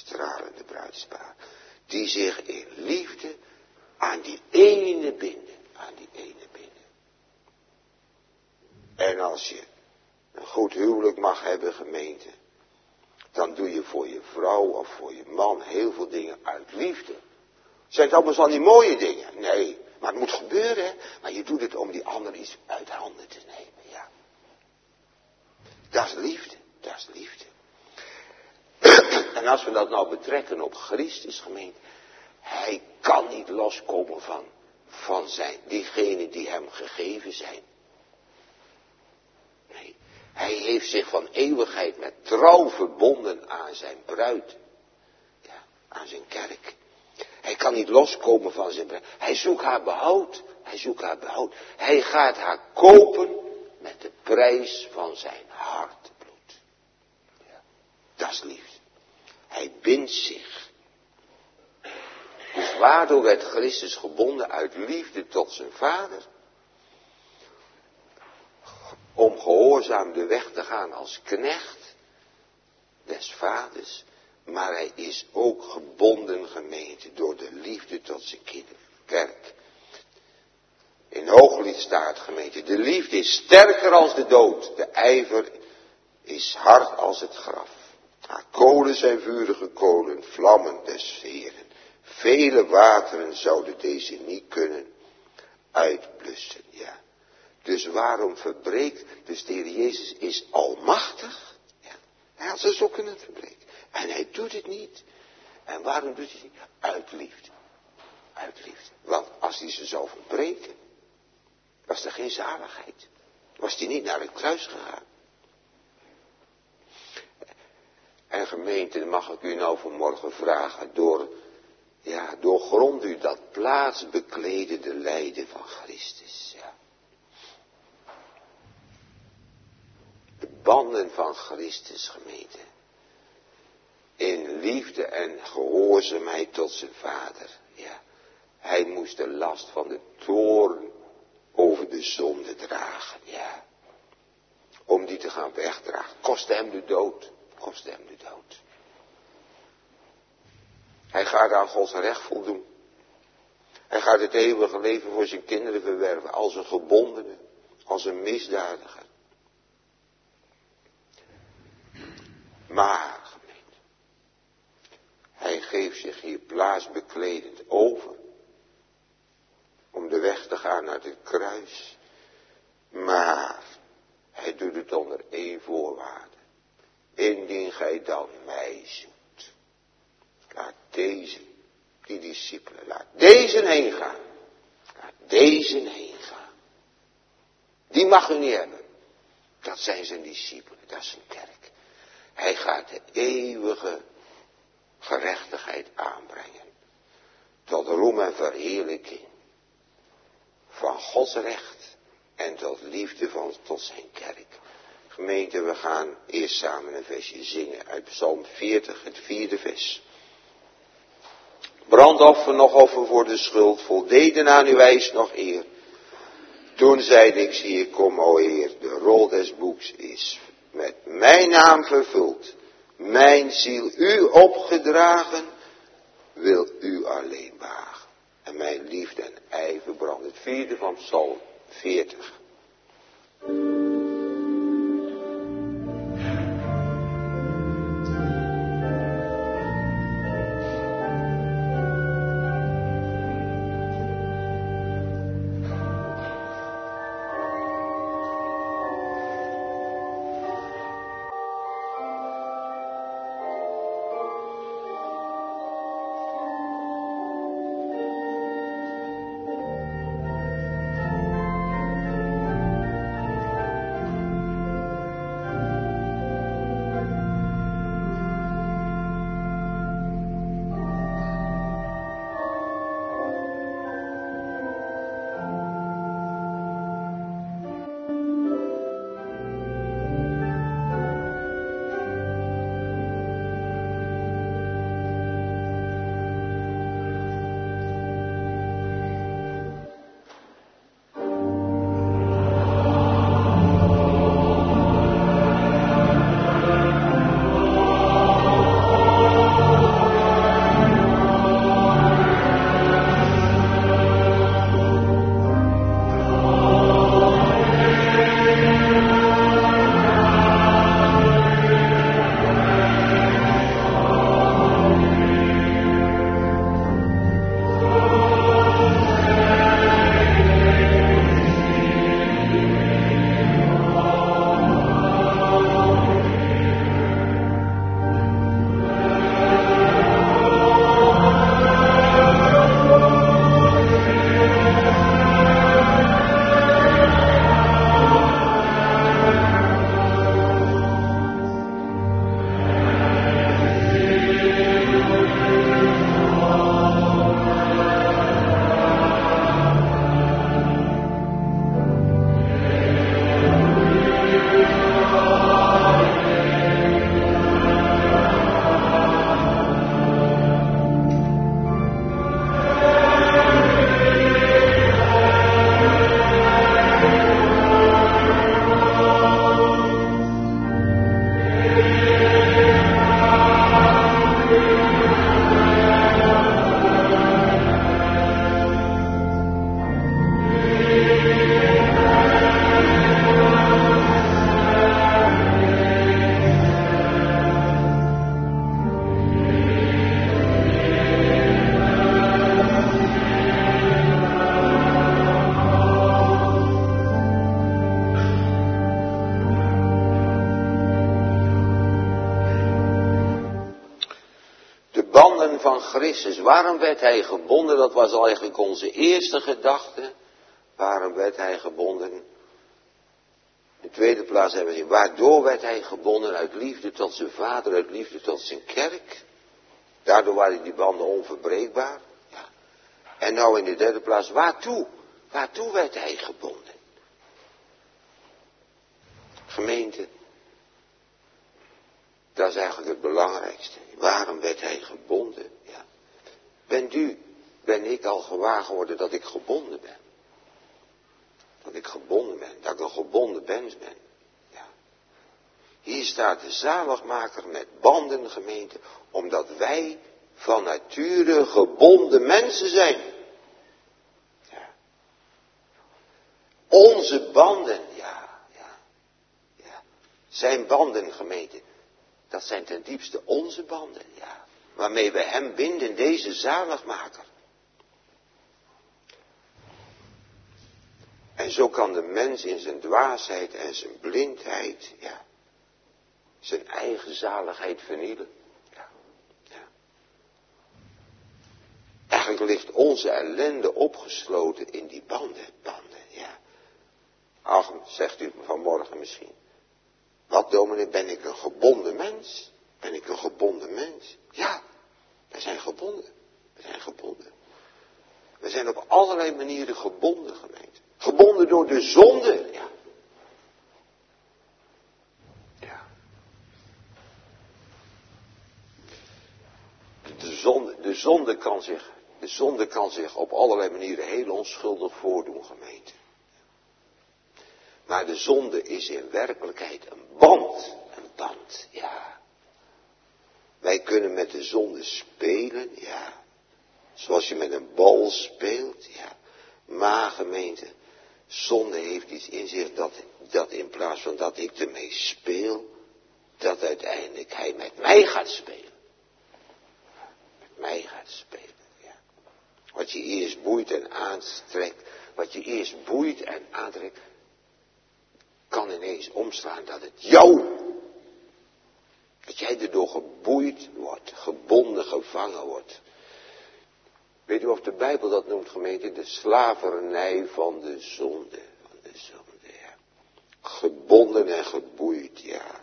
Die zich in liefde aan die ene binden. En als je een goed huwelijk mag hebben, gemeente, dan doe je voor je vrouw of voor je man heel veel dingen uit liefde. Zijn het allemaal van die mooie dingen? Nee, maar het moet gebeuren, hè? Maar je doet het om die ander iets uit handen te nemen, ja. Dat is liefde. En als we dat nou betrekken op Christus, gemeente, hij kan niet loskomen van diegenen die hem gegeven zijn. Nee, hij heeft zich van eeuwigheid met trouw verbonden aan zijn bruid. Ja, aan zijn kerk. Hij kan niet loskomen van zijn bruid. Hij zoekt haar behoud. Hij gaat haar kopen met de prijs van zijn hartebloed. Ja, dat is liefde. Hij bindt zich. Dus waardoor werd Christus gebonden uit liefde tot zijn Vader? Om gehoorzaam de weg te gaan als knecht des Vaders. Maar hij is ook gebonden, gemeente, door de liefde tot zijn kerk. In Hooglied staat, gemeente, de liefde is sterker als de dood. De ijver is hard als het graf. Haar kolen zijn vurige kolen, vlammen des Heeren. Vele wateren zouden deze niet kunnen uitblussen, ja. Dus waarom verbreekt, dus de Heer Jezus is almachtig, ja. Hij had ze zo kunnen verbreken. En hij doet het niet. En waarom doet hij het niet? Uit liefde. Want als hij ze zou verbreken, was er geen zaligheid. Was hij niet naar het kruis gegaan. En gemeente, mag ik u nou vanmorgen vragen, doorgrond u dat plaatsbekledende lijden van Christus. Ja. banden van Christus, gemeente. In liefde en gehoorzaamheid tot zijn vader. Ja, hij moest de last van de toorn over de zonde dragen. Ja, om die te gaan wegdragen. Kostte hem de dood. Kostte hem de dood. Hij gaat aan Gods recht voldoen. Hij gaat het eeuwige leven voor zijn kinderen verwerven. Als een gebondene. Als een misdadiger. Maar, gemeente, hij geeft zich hier plaatsbekledend over. Om de weg te gaan naar het kruis. Maar, hij doet het onder één voorwaarde. Indien gij dan mij zoekt. Laat deze, die discipelen, laat deze heen gaan. Laat deze heen gaan. Die mag u niet hebben. Dat zijn zijn discipelen, dat is zijn kerk. Hij gaat de eeuwige gerechtigheid aanbrengen. Tot roem en verheerlijking. Van Gods recht. En tot liefde tot zijn kerk. Gemeente, we gaan eerst samen een versje zingen uit Psalm 40, het 4e vers. Brandoffer nog offer voor de schuld, voldeden aan uw eis nog eer. Toen zeide ik, zie ik kom, o Heer, de rol des boeks is met mijn naam vervuld. Mijn ziel u opgedragen, wil u alleen wagen. En mijn liefde en ijver brandt. Het 4e van Psalm 40. Van Christus. Waarom werd hij gebonden? Dat was eigenlijk onze eerste gedachte. Waarom werd hij gebonden? In de tweede plaats hebben we gezien, waardoor werd hij gebonden? Uit liefde tot zijn vader, uit liefde tot zijn kerk. Daardoor waren die banden onverbreekbaar. Ja. En nou in de derde plaats, waartoe? Waartoe werd hij gebonden? Gemeente, Dat is eigenlijk het belangrijkste. Waarom werd hij gebonden? Ja. Ben ik al gewaar geworden dat ik gebonden ben? Dat ik gebonden ben, dat ik een gebonden mens ben. Ja. Hier staat de zaligmaker met banden, gemeente, omdat wij van nature gebonden mensen zijn. Ja. Onze banden, ja. Zijn banden, gemeente, dat zijn ten diepste onze banden, ja. Waarmee we hem binden, deze zaligmaker. En zo kan de mens in zijn dwaasheid en zijn blindheid, ja, zijn eigen zaligheid vernielen. Ja. Eigenlijk ligt onze ellende opgesloten in die banden, ja. Ach, zegt u vanmorgen misschien. Wat, dominee, ben ik een gebonden mens? Ben ik een gebonden mens? Ja, wij zijn gebonden. We zijn op allerlei manieren gebonden, gemeente. Gebonden door de zonde, ja. De zonde kan zich op allerlei manieren heel onschuldig voordoen, gemeente. Maar de zonde is in werkelijkheid een band, ja. Wij kunnen met de zonde spelen, ja. Zoals je met een bal speelt, ja. Maar, gemeente, zonde heeft iets in zich dat in plaats van dat ik ermee speel, dat uiteindelijk hij met mij gaat spelen. Ja. Wat je eerst boeit en aantrekt, kan ineens omslaan dat het dat jij erdoor geboeid wordt, gebonden, gevangen wordt. Weet u of de Bijbel dat noemt, gemeente? De slavernij van de zonde. Ja. Gebonden en geboeid, ja.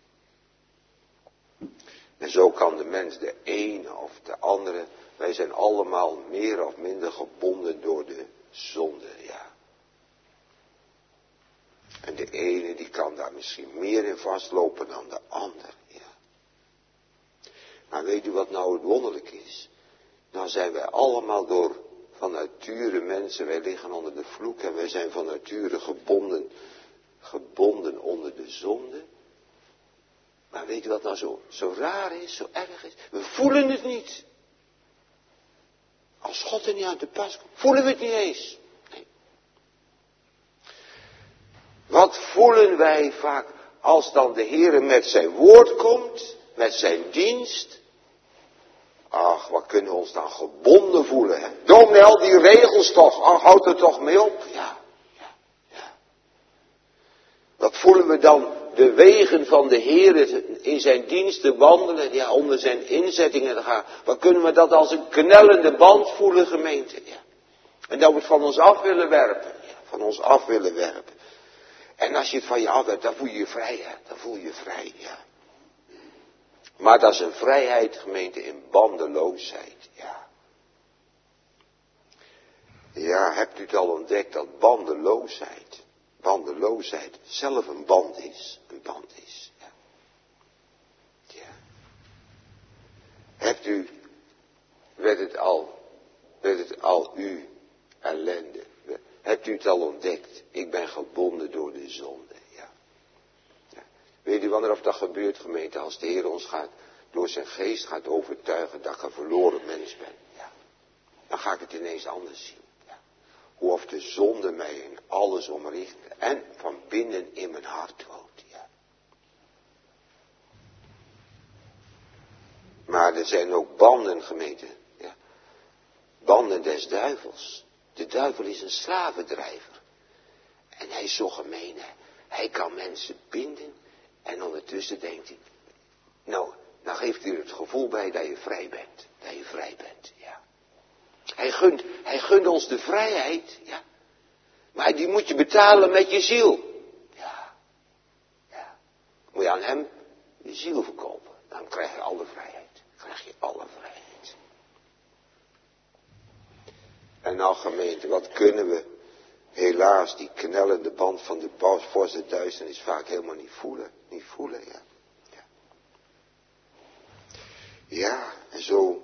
En zo kan de mens de ene of de andere. Wij zijn allemaal meer of minder gebonden door de zonde, ja. En de ene die kan daar misschien meer in vastlopen dan de ander, ja. Maar weet u wat nou het wonderlijk is? Nou zijn wij allemaal van nature mensen, wij liggen onder de vloek en wij zijn van nature gebonden onder de zonde. Maar weet u wat nou zo raar is, zo erg is? We voelen het niet. Als God er niet aan te pas komt, voelen we het niet eens. Nee. Wat voelen wij vaak als dan de Heere met zijn woord komt, met zijn dienst? Ach, wat kunnen we ons dan gebonden voelen, hè? Dominee, al die regels toch, ach, houd er toch mee op. Ja. Wat voelen we dan de wegen van de Heere in zijn dienst te wandelen, ja, onder zijn inzettingen te gaan. Wat kunnen we dat als een knellende band voelen, gemeente, ja. En dat we het van ons af willen werpen, En als je het van je af hebt, dan voel je je vrij, hè. Ja. Maar dat is een vrijheid, gemeente, in bandeloosheid, ja. Ja, hebt u het al ontdekt dat bandeloosheid zelf een band is, ja. Ja. Werd het al uw ellende, hebt u het al ontdekt, ik ben gebonden door de zonde, ja. Weet u wanneer of dat gebeurt, gemeente, als de Heer ons door zijn geest gaat overtuigen dat ik een verloren mens ben. Ja. Dan ga ik het ineens anders zien. Ja. Hoe of de zonde mij in alles omricht en van binnen in mijn hart woont. Ja. Maar er zijn ook banden, gemeente. Ja. Banden des duivels. De duivel is een slavendrijver. En hij is zo gemeen, hè. Hij kan mensen binden. En ondertussen denkt hij, nou geeft hij er het gevoel bij dat je vrij bent. Ja. Hij gunt ons de vrijheid, ja. Maar die moet je betalen met je ziel. Ja. Moet je aan hem je ziel verkopen. Dan krijg je alle vrijheid. En nou, gemeente, wat kunnen we helaas die knellende band van de vorst der duisternis vaak helemaal niet voelen. Ja. Ja, en zo.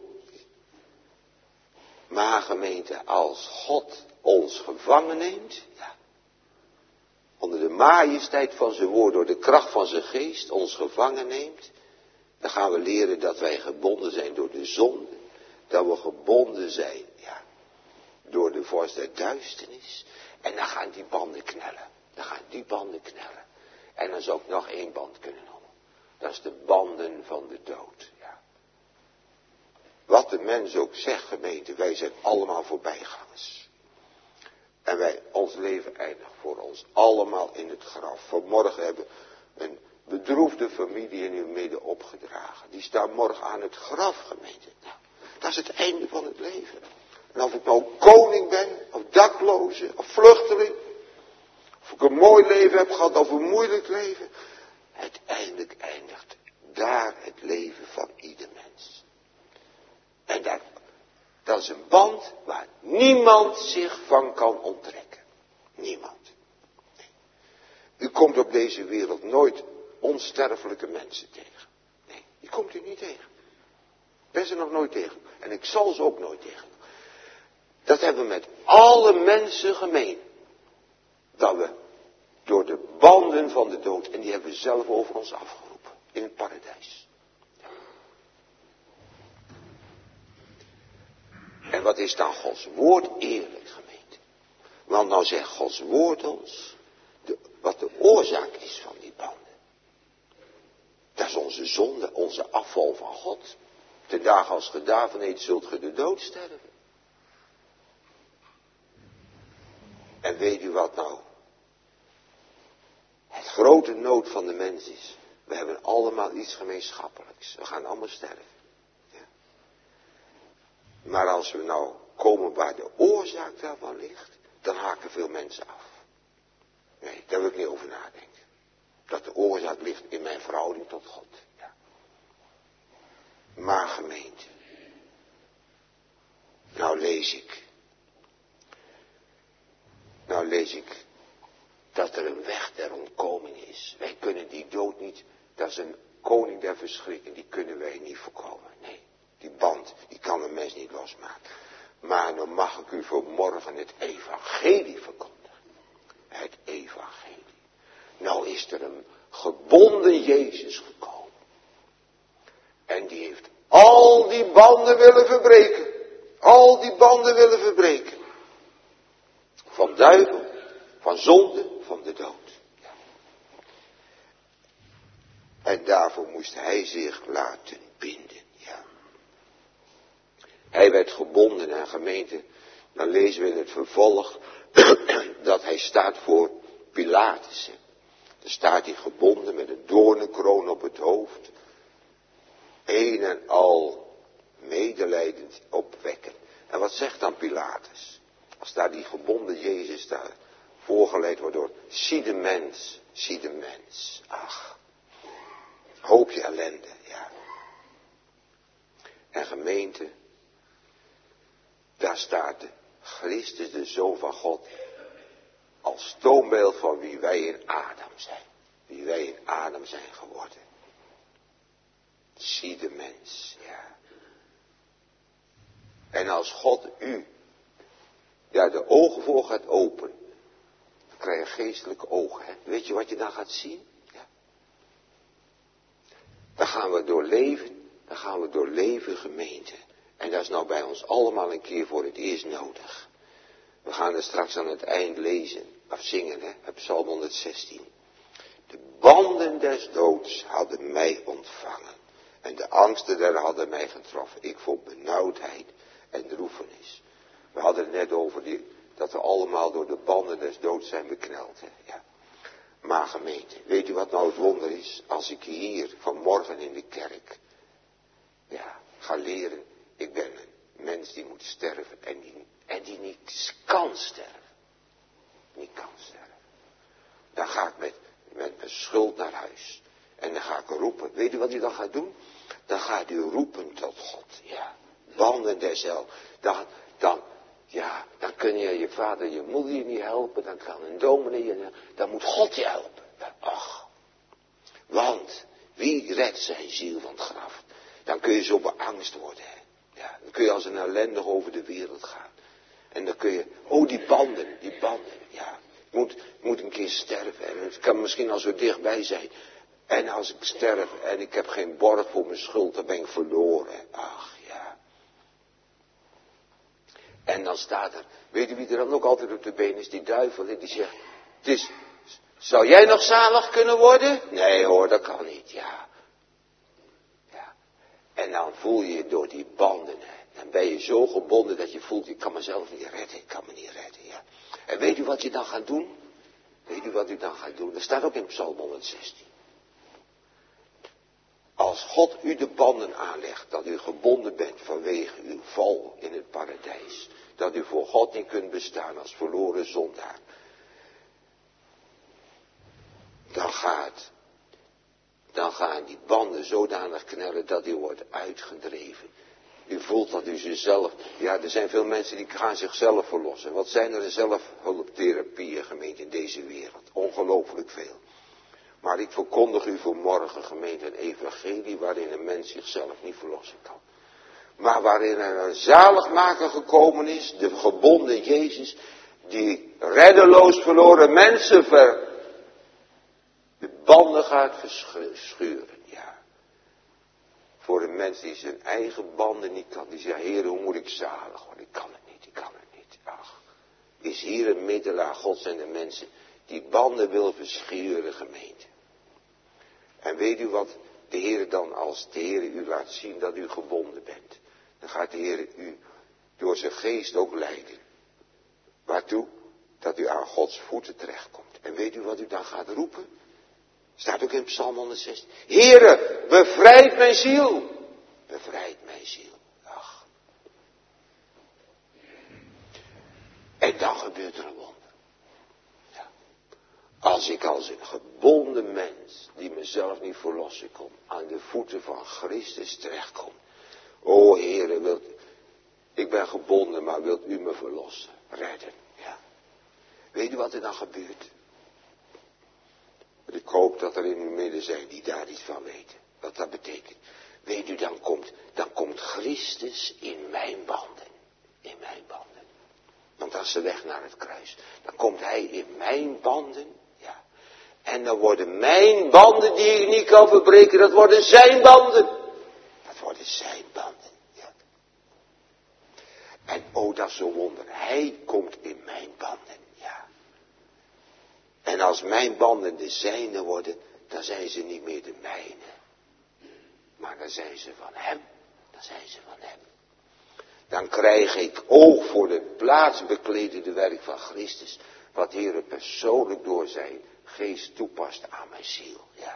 Maar gemeente, als God ons gevangen neemt, ja, onder de majesteit van zijn woord, door de kracht van zijn geest, ons gevangen neemt, dan gaan we leren dat wij gebonden zijn door de zonde. Dat we gebonden zijn, ja, door de vorst der duisternis. En dan gaan die banden knellen. Dan gaan die banden knellen. En dan zou ik nog één band kunnen noemen. Dat is de banden van de dood, ja. Wat de mens ook zegt, gemeente, wij zijn allemaal voorbijgangers. En ons leven eindigt voor ons allemaal in het graf. Vanmorgen hebben we een bedroefde familie in uw midden opgedragen. Die staan morgen aan het graf, gemeente. Nou, dat is het einde van het leven. En of ik nou koning ben, of dakloze, of vluchteling. Of ik een mooi leven heb gehad, of een moeilijk leven. Uiteindelijk eindigt daar het leven van ieder mens. En dat is een band waar niemand zich van kan onttrekken. Niemand. Nee. U komt op deze wereld nooit onsterfelijke mensen tegen. Nee, die komt u niet tegen. Ik ben ze nog nooit tegen. En ik zal ze ook nooit tegen. Dat hebben we met alle mensen gemeen. Dat we door de banden van de dood, en die hebben we zelf over ons afgeroepen. In het paradijs. En wat is dan Gods woord eerlijk, gemeente? Want nou zegt Gods woord ons wat de oorzaak is van die banden. Dat is onze zonde, onze afval van God. Ten dagen als ge daarvan eet, zult ge de dood sterven. En weet u wat nou? Het grote nood van de mens is, we hebben allemaal iets gemeenschappelijks. We gaan allemaal sterven. Ja. Maar als we nou komen waar de oorzaak daarvan ligt, dan haken veel mensen af. Nee, daar wil ik niet over nadenken. Dat de oorzaak ligt in mijn verhouding tot God. Ja. Maar gemeente, nou lees ik dat er een weg der ontkoming is. Wij kunnen die dood niet, dat is een koning der verschrikking, die kunnen wij niet voorkomen. Nee, die band, die kan een mens niet losmaken. Maar dan mag ik u vanmorgen het evangelie verkondigen. Het evangelie. Nou is er een gebonden Jezus gekomen. En die heeft al die banden willen verbreken. Al die banden willen verbreken. Van duivel, van zonde, van de dood. Ja. En daarvoor moest hij zich laten binden. Ja. Hij werd gebonden aan gemeente. Dan lezen we in het vervolg dat hij staat voor Pilatus. Dan staat hij gebonden met een doornenkroon op het hoofd. Een en al medelijdend opwekken. En wat zegt dan Pilatus? Als daar die gebonden Jezus daar voorgeleid wordt door, zie de mens. Ach, hoopje ellende, ja. En gemeente, daar staat de Christus, de Zoon van God, als toonbeeld van wie wij in Adam zijn. Wie wij in Adam zijn geworden. Zie de mens, ja. En als God u de ogen voor gaat openen, dan krijg je geestelijke ogen. Hè? Weet je wat je dan gaat zien? Ja. Dan gaan we doorleven gemeente. En dat is nou bij ons allemaal een keer voor het eerst nodig. We gaan er straks aan het eind lezen, of zingen, hè, op Psalm 116. De banden des doods hadden mij ontvangen. En de angsten daar hadden mij getroffen. Ik vond benauwdheid en droefenis. We hadden het net over dat we allemaal door de banden des doods zijn bekneld. Hè? Ja. Maar gemeente, weet u wat nou het wonder is? Als ik hier vanmorgen in de kerk ga leren. Ik ben een mens die moet sterven en die niet kan sterven. Niet kan sterven. Dan ga ik met mijn schuld naar huis. En dan ga ik roepen. Weet u wat u dan gaat doen? Dan gaat u roepen tot God. Ja. Banden des hel. Dan kun je vader, je moeder je niet helpen. Dan kan een dominee je. Dan moet God je helpen. Ach. Want wie redt zijn ziel van het graf? Dan kun je zo beangst worden. Hè. Ja, dan kun je als een ellendig over de wereld gaan. En dan kun je, die banden. Ja, ik moet een keer sterven. En het kan misschien al zo dichtbij zijn. En als ik sterf en ik heb geen borg voor mijn schuld, dan ben ik verloren. Ach ja. En dan staat er, weet u wie er dan ook altijd op de been is? Die duivel, die zegt, zou jij nog zalig kunnen worden? Nee hoor, dat kan niet, ja. En dan voel je je door die banden, hè. Dan ben je zo gebonden dat je voelt, ik kan mezelf niet redden, ja. En weet u wat je dan gaat doen? Dat staat ook in Psalm 116. Als God u de banden aanlegt, dat u gebonden bent vanwege uw val in het paradijs. Dat u voor God niet kunt bestaan als verloren zondaar. Dan gaan die banden zodanig knellen dat u wordt uitgedreven. U voelt dat u zichzelf, er zijn veel mensen die gaan zichzelf verlossen. Wat zijn er zelfhulptherapieën, gemeente, in deze wereld? Ongelooflijk veel. Maar ik verkondig u vanmorgen, gemeente, een evangelie waarin een mens zichzelf niet verlossen kan. Maar waarin er een zaligmaker gekomen is, de gebonden Jezus, die reddeloos verloren mensen de banden gaat verscheuren, ja. Voor een mens die zijn eigen banden niet kan, die zegt, Heer, hoe moet ik zalig worden? Ik kan het niet. Ach, is hier een middelaar, God zijn de mensen die banden wil verscheuren, gemeente. En weet u wat de Heer dan, als de Heer u laat zien dat u gebonden bent, dan gaat de Heer u door zijn geest ook leiden. Waartoe? Dat u aan Gods voeten terechtkomt. En weet u wat u dan gaat roepen? Staat ook in Psalm 116. Heere, bevrijd mijn ziel. Bevrijd mijn ziel. Ach. En dan gebeurt er een wonder. Ja. Als ik als een gebonden mens, die mezelf niet verlossen kon, aan de voeten van Christus terechtkom. O Heere, ik ben gebonden, maar wilt u me verlossen, redden. Ja. Weet u wat er dan gebeurt? Ik hoop dat er in uw midden zijn die daar iets van weten. Wat dat betekent. Weet u, dan komt Christus in mijn banden. In mijn banden. Want dat is de weg naar het kruis. Dan komt hij in mijn banden. Ja. En dan worden mijn banden die ik niet kan verbreken, dat worden zijn banden. Dat worden zijn banden. Ja. En dat is zo'n wonder. Hij komt in mijn banden. Ja. En als mijn banden de zijne worden, dan zijn ze niet meer de mijne. Maar dan zijn ze van hem. Dan krijg ik oog voor het plaatsbekledende werk van Christus. Wat de Heer persoonlijk door zijn geest toepast aan mijn ziel. Ja.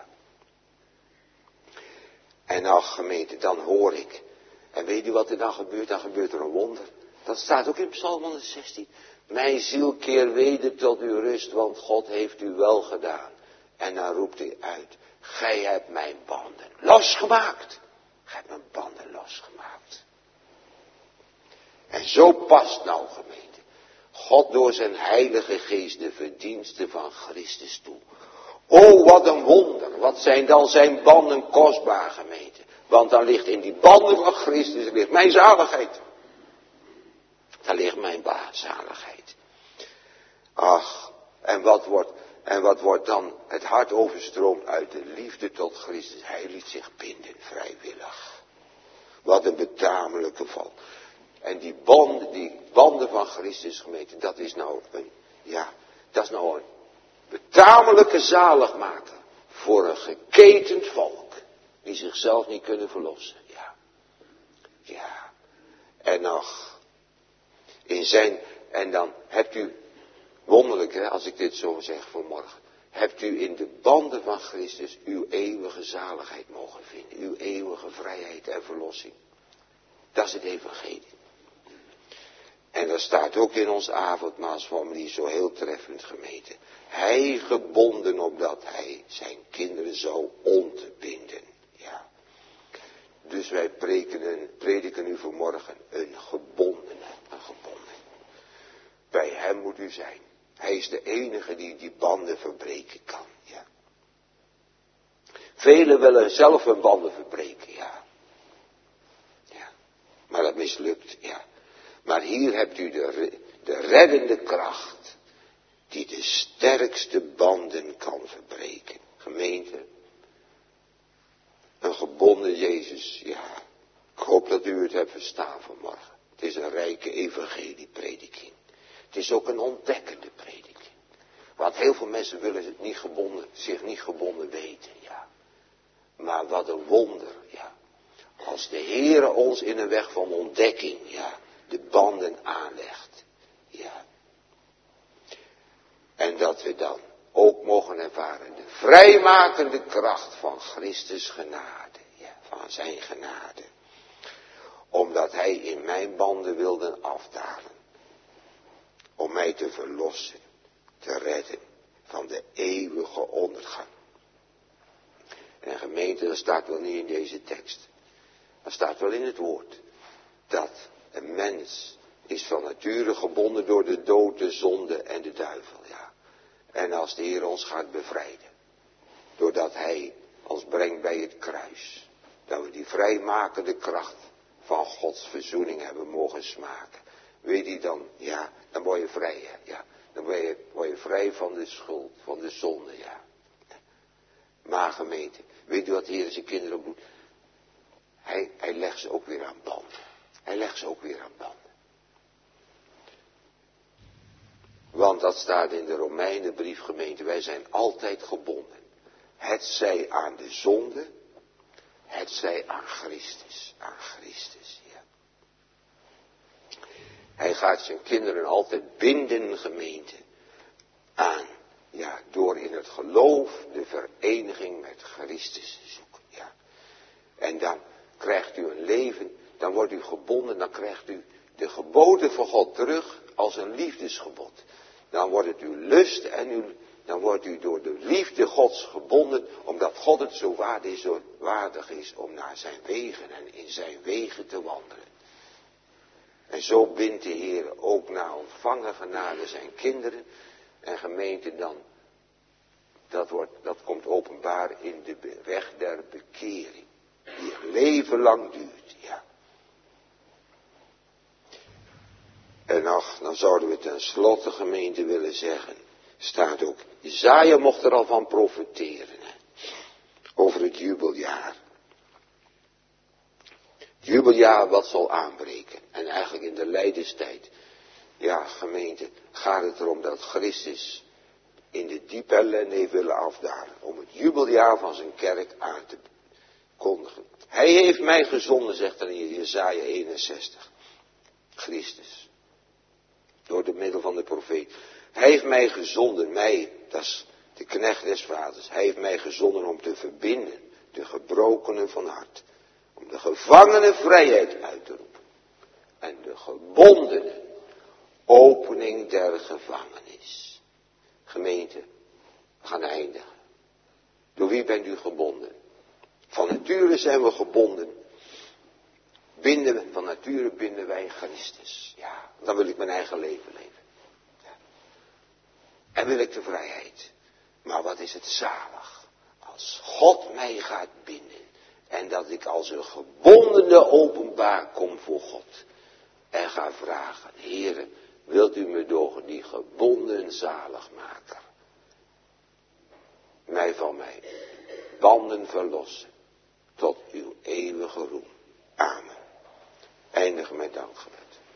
En ach gemeente, dan hoor ik. En weet u wat er dan gebeurt? Dan gebeurt er een wonder. Dat staat ook in Psalm 116. Mijn ziel keer weder tot uw rust, want God heeft u wel gedaan. En dan roept hij uit, gij hebt mijn banden losgemaakt. Gij hebt mijn banden losgemaakt. En zo past nou, gemeente, God door zijn heilige geest de verdiensten van Christus toe. O, wat een wonder, wat zijn dan zijn banden kostbaar, gemeente. Want dan ligt in die banden van Christus, ligt mijn zaligheid. Daar ligt mijn zaligheid. Ach, en wat wordt dan het hart overstroomd uit de liefde tot Christus. Hij liet zich binden, vrijwillig. Wat een betamelijke val. En die banden van Christus, gemeente, dat is nou een betamelijke zaligmaker voor een geketend volk, die zichzelf niet kunnen verlossen. Ja. En nog, en dan hebt u, wonderlijk hè, als ik dit zo zeg vanmorgen, hebt u in de banden van Christus uw eeuwige zaligheid mogen vinden, uw eeuwige vrijheid en verlossing. Dat is het evangelie. En dat staat ook in ons avondmaalsformulier zo heel treffend, gemeente. Hij gebonden opdat hij zijn kinderen zou ontbinden. Ja. Dus wij prediken u vanmorgen een gebondene. Bij hem moet u zijn. Hij is de enige die banden verbreken kan. Ja. Velen willen zelf hun banden verbreken, ja. mislukt, ja. Maar hier hebt u de reddende kracht, die de sterkste banden kan verbreken. Gemeente, een gebonden Jezus, ja. Ik hoop dat u het hebt verstaan vanmorgen. Het is een rijke evangelieprediking. Het is ook een ontdekkende prediking. Want heel veel mensen willen zich niet gebonden weten, ja. Maar wat een wonder, ja. Als de Heere ons in een weg van ontdekking, ja, de banden aanlegt, ja. En dat we dan ook mogen ervaren de vrijmakende kracht van Christus genade, ja, van zijn genade. Omdat hij in mijn banden wilde afdalen. Om mij te verlossen, te redden van de eeuwige ondergang. En gemeente, dat staat wel niet in deze tekst. Dat staat wel in het woord. Dat een mens is van nature gebonden door de dood, de zonde en de duivel, ja. En als de Heer ons gaat bevrijden, doordat hij ons brengt bij het kruis, dat we die vrijmakende kracht van Gods verzoening hebben mogen smaken. Weet je dan, ja, dan word je vrij, hè? Ja. Dan word je vrij van de schuld, van de zonde, ja. Maar gemeente, weet u wat de Heer zijn kinderen doet? Hij legt ze ook weer aan banden. Hij legt ze ook weer aan banden. Want dat staat in de Romeinenbrief, gemeente, wij zijn altijd gebonden. Het zij aan de zonde, het zij aan Christus. Aan Christus, ja. Hij gaat zijn kinderen altijd binden, gemeente, aan, ja, door in het geloof de vereniging met Christus te zoeken, ja. En dan krijgt u een leven, dan wordt u gebonden, dan krijgt u de geboden van God terug als een liefdesgebod. Dan wordt het uw lust en dan wordt u door de liefde Gods gebonden, omdat God het zo waardig is om naar zijn wegen en in zijn wegen te wandelen. En zo bindt de Heer ook na ontvangen genade zijn kinderen en gemeente dan. Dat komt openbaar in de weg der bekering, die een leven lang duurt, ja. En ach, dan zouden we tenslotte, gemeente, willen zeggen, staat ook, Jesaja mocht er al van profiteren, hè, over het jubeljaar. Het jubeljaar wat zal aanbreken. En eigenlijk in de lijdenstijd, ja, gemeente, gaat het erom dat Christus in de diepe ellende heeft willen afdalen. Om het jubeljaar van zijn kerk aan te kondigen. Hij heeft mij gezonden, zegt dan in Jesaja 61. Christus. Door de middel van de profeet. Hij heeft mij gezonden, mij, dat is de knecht des vaders. Hij heeft mij gezonden om te verbinden de gebrokenen van hart. Om de gevangenen vrijheid uit te roepen. En de gebondenen opening der gevangenis. Gemeente, we gaan eindigen. Door wie bent u gebonden? Van nature zijn we gebonden. Van nature binden wij Christus. Ja, dan wil ik mijn eigen leven leven. Ja. En wil ik de vrijheid. Maar wat is het zalig. Als God mij gaat binden. En dat ik als een gebondene openbaar kom voor God. En ga vragen. Heere, wilt u me door die gebonden zaligmaker. Mij van mijn banden verlossen. Tot uw eeuwige roem. Amen. Eindig met dankgebed.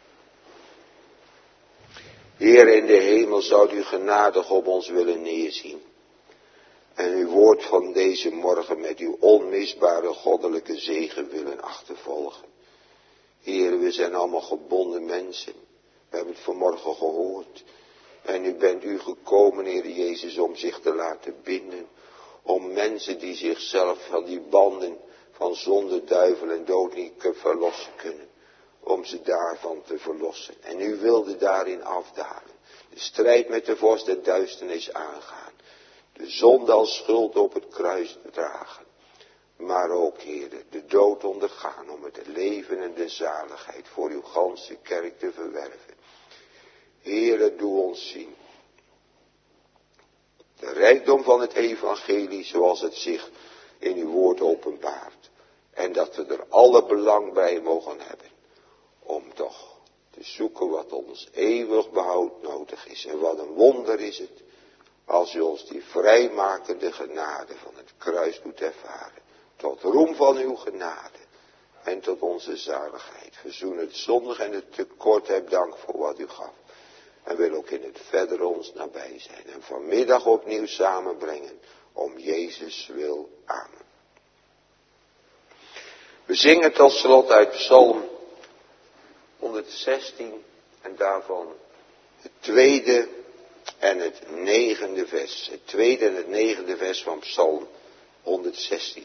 Heer in de hemel, zou u genadig op ons willen neerzien. En uw woord van deze morgen met uw onmisbare goddelijke zegen willen achtervolgen. Heer, we zijn allemaal gebonden mensen. We hebben het vanmorgen gehoord. En nu bent u gekomen, Heer Jezus, om zich te laten binden. Om mensen die zichzelf van die banden van zonde, duivel en dood niet verlossen kunnen. Om ze daarvan te verlossen. En u wilde daarin afdalen. De strijd met de vorst der duisternis aangaan. De zonde als schuld op het kruis dragen. Maar ook, Heer, de dood ondergaan om het leven en de zaligheid voor uw ganse kerk te verwerven. Heer, doe ons zien. De rijkdom van het evangelie zoals het zich in uw woord openbaart. En dat we er alle belang bij mogen hebben. om toch te zoeken wat ons eeuwig behoud nodig is. En wat een wonder is het als u ons die vrijmakende genade van het kruis doet ervaren. Tot roem van uw genade en tot onze zaligheid. Verzoen het zondige en het tekort, heb dank voor wat u gaf. En wil ook in het verder ons nabij zijn. En vanmiddag opnieuw samenbrengen om Jezus wil. Amen. We zingen tot slot uit Psalm 116 en daarvan het 2e en het 9e vers. Het 2e en het 9e vers van Psalm 116.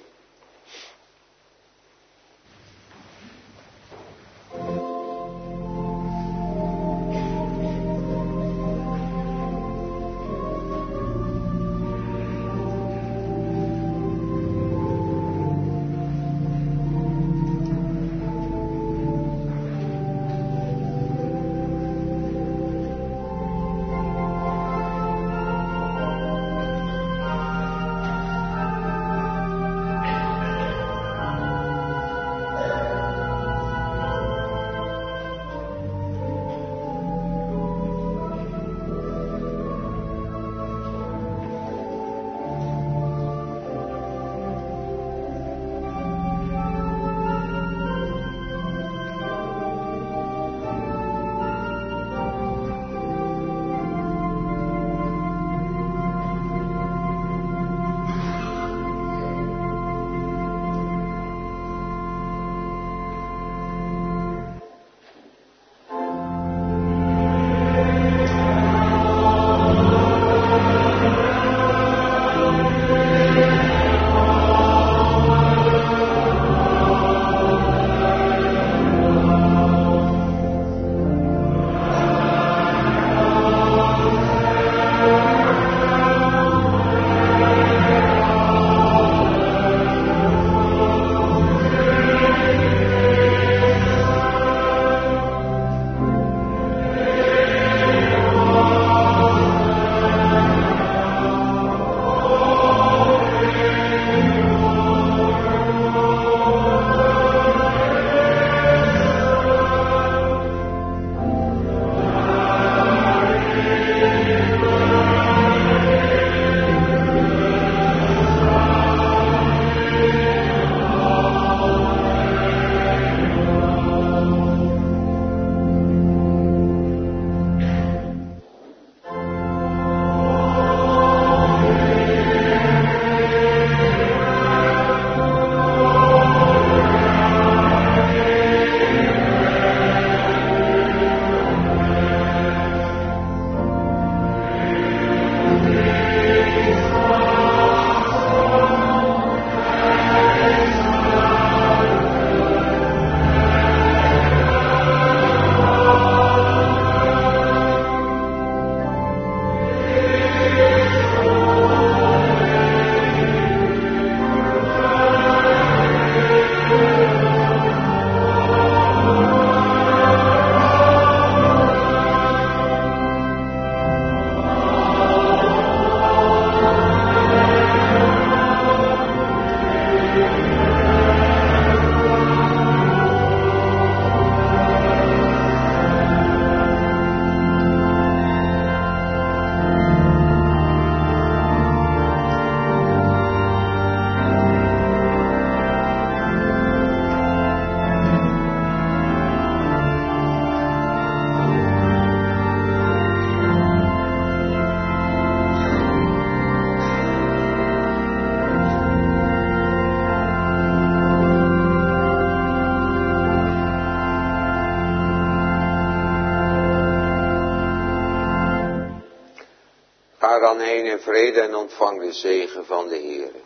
Ga dan heen in vrede en ontvang de zegen van de Heere.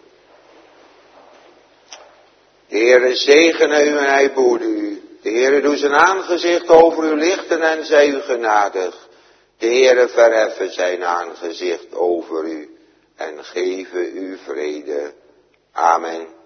De Heere zegene u en hij behoede u. De Heere doet zijn aangezicht over u lichten en zij u genadig. De Heere verheffen zijn aangezicht over u en geven u vrede. Amen.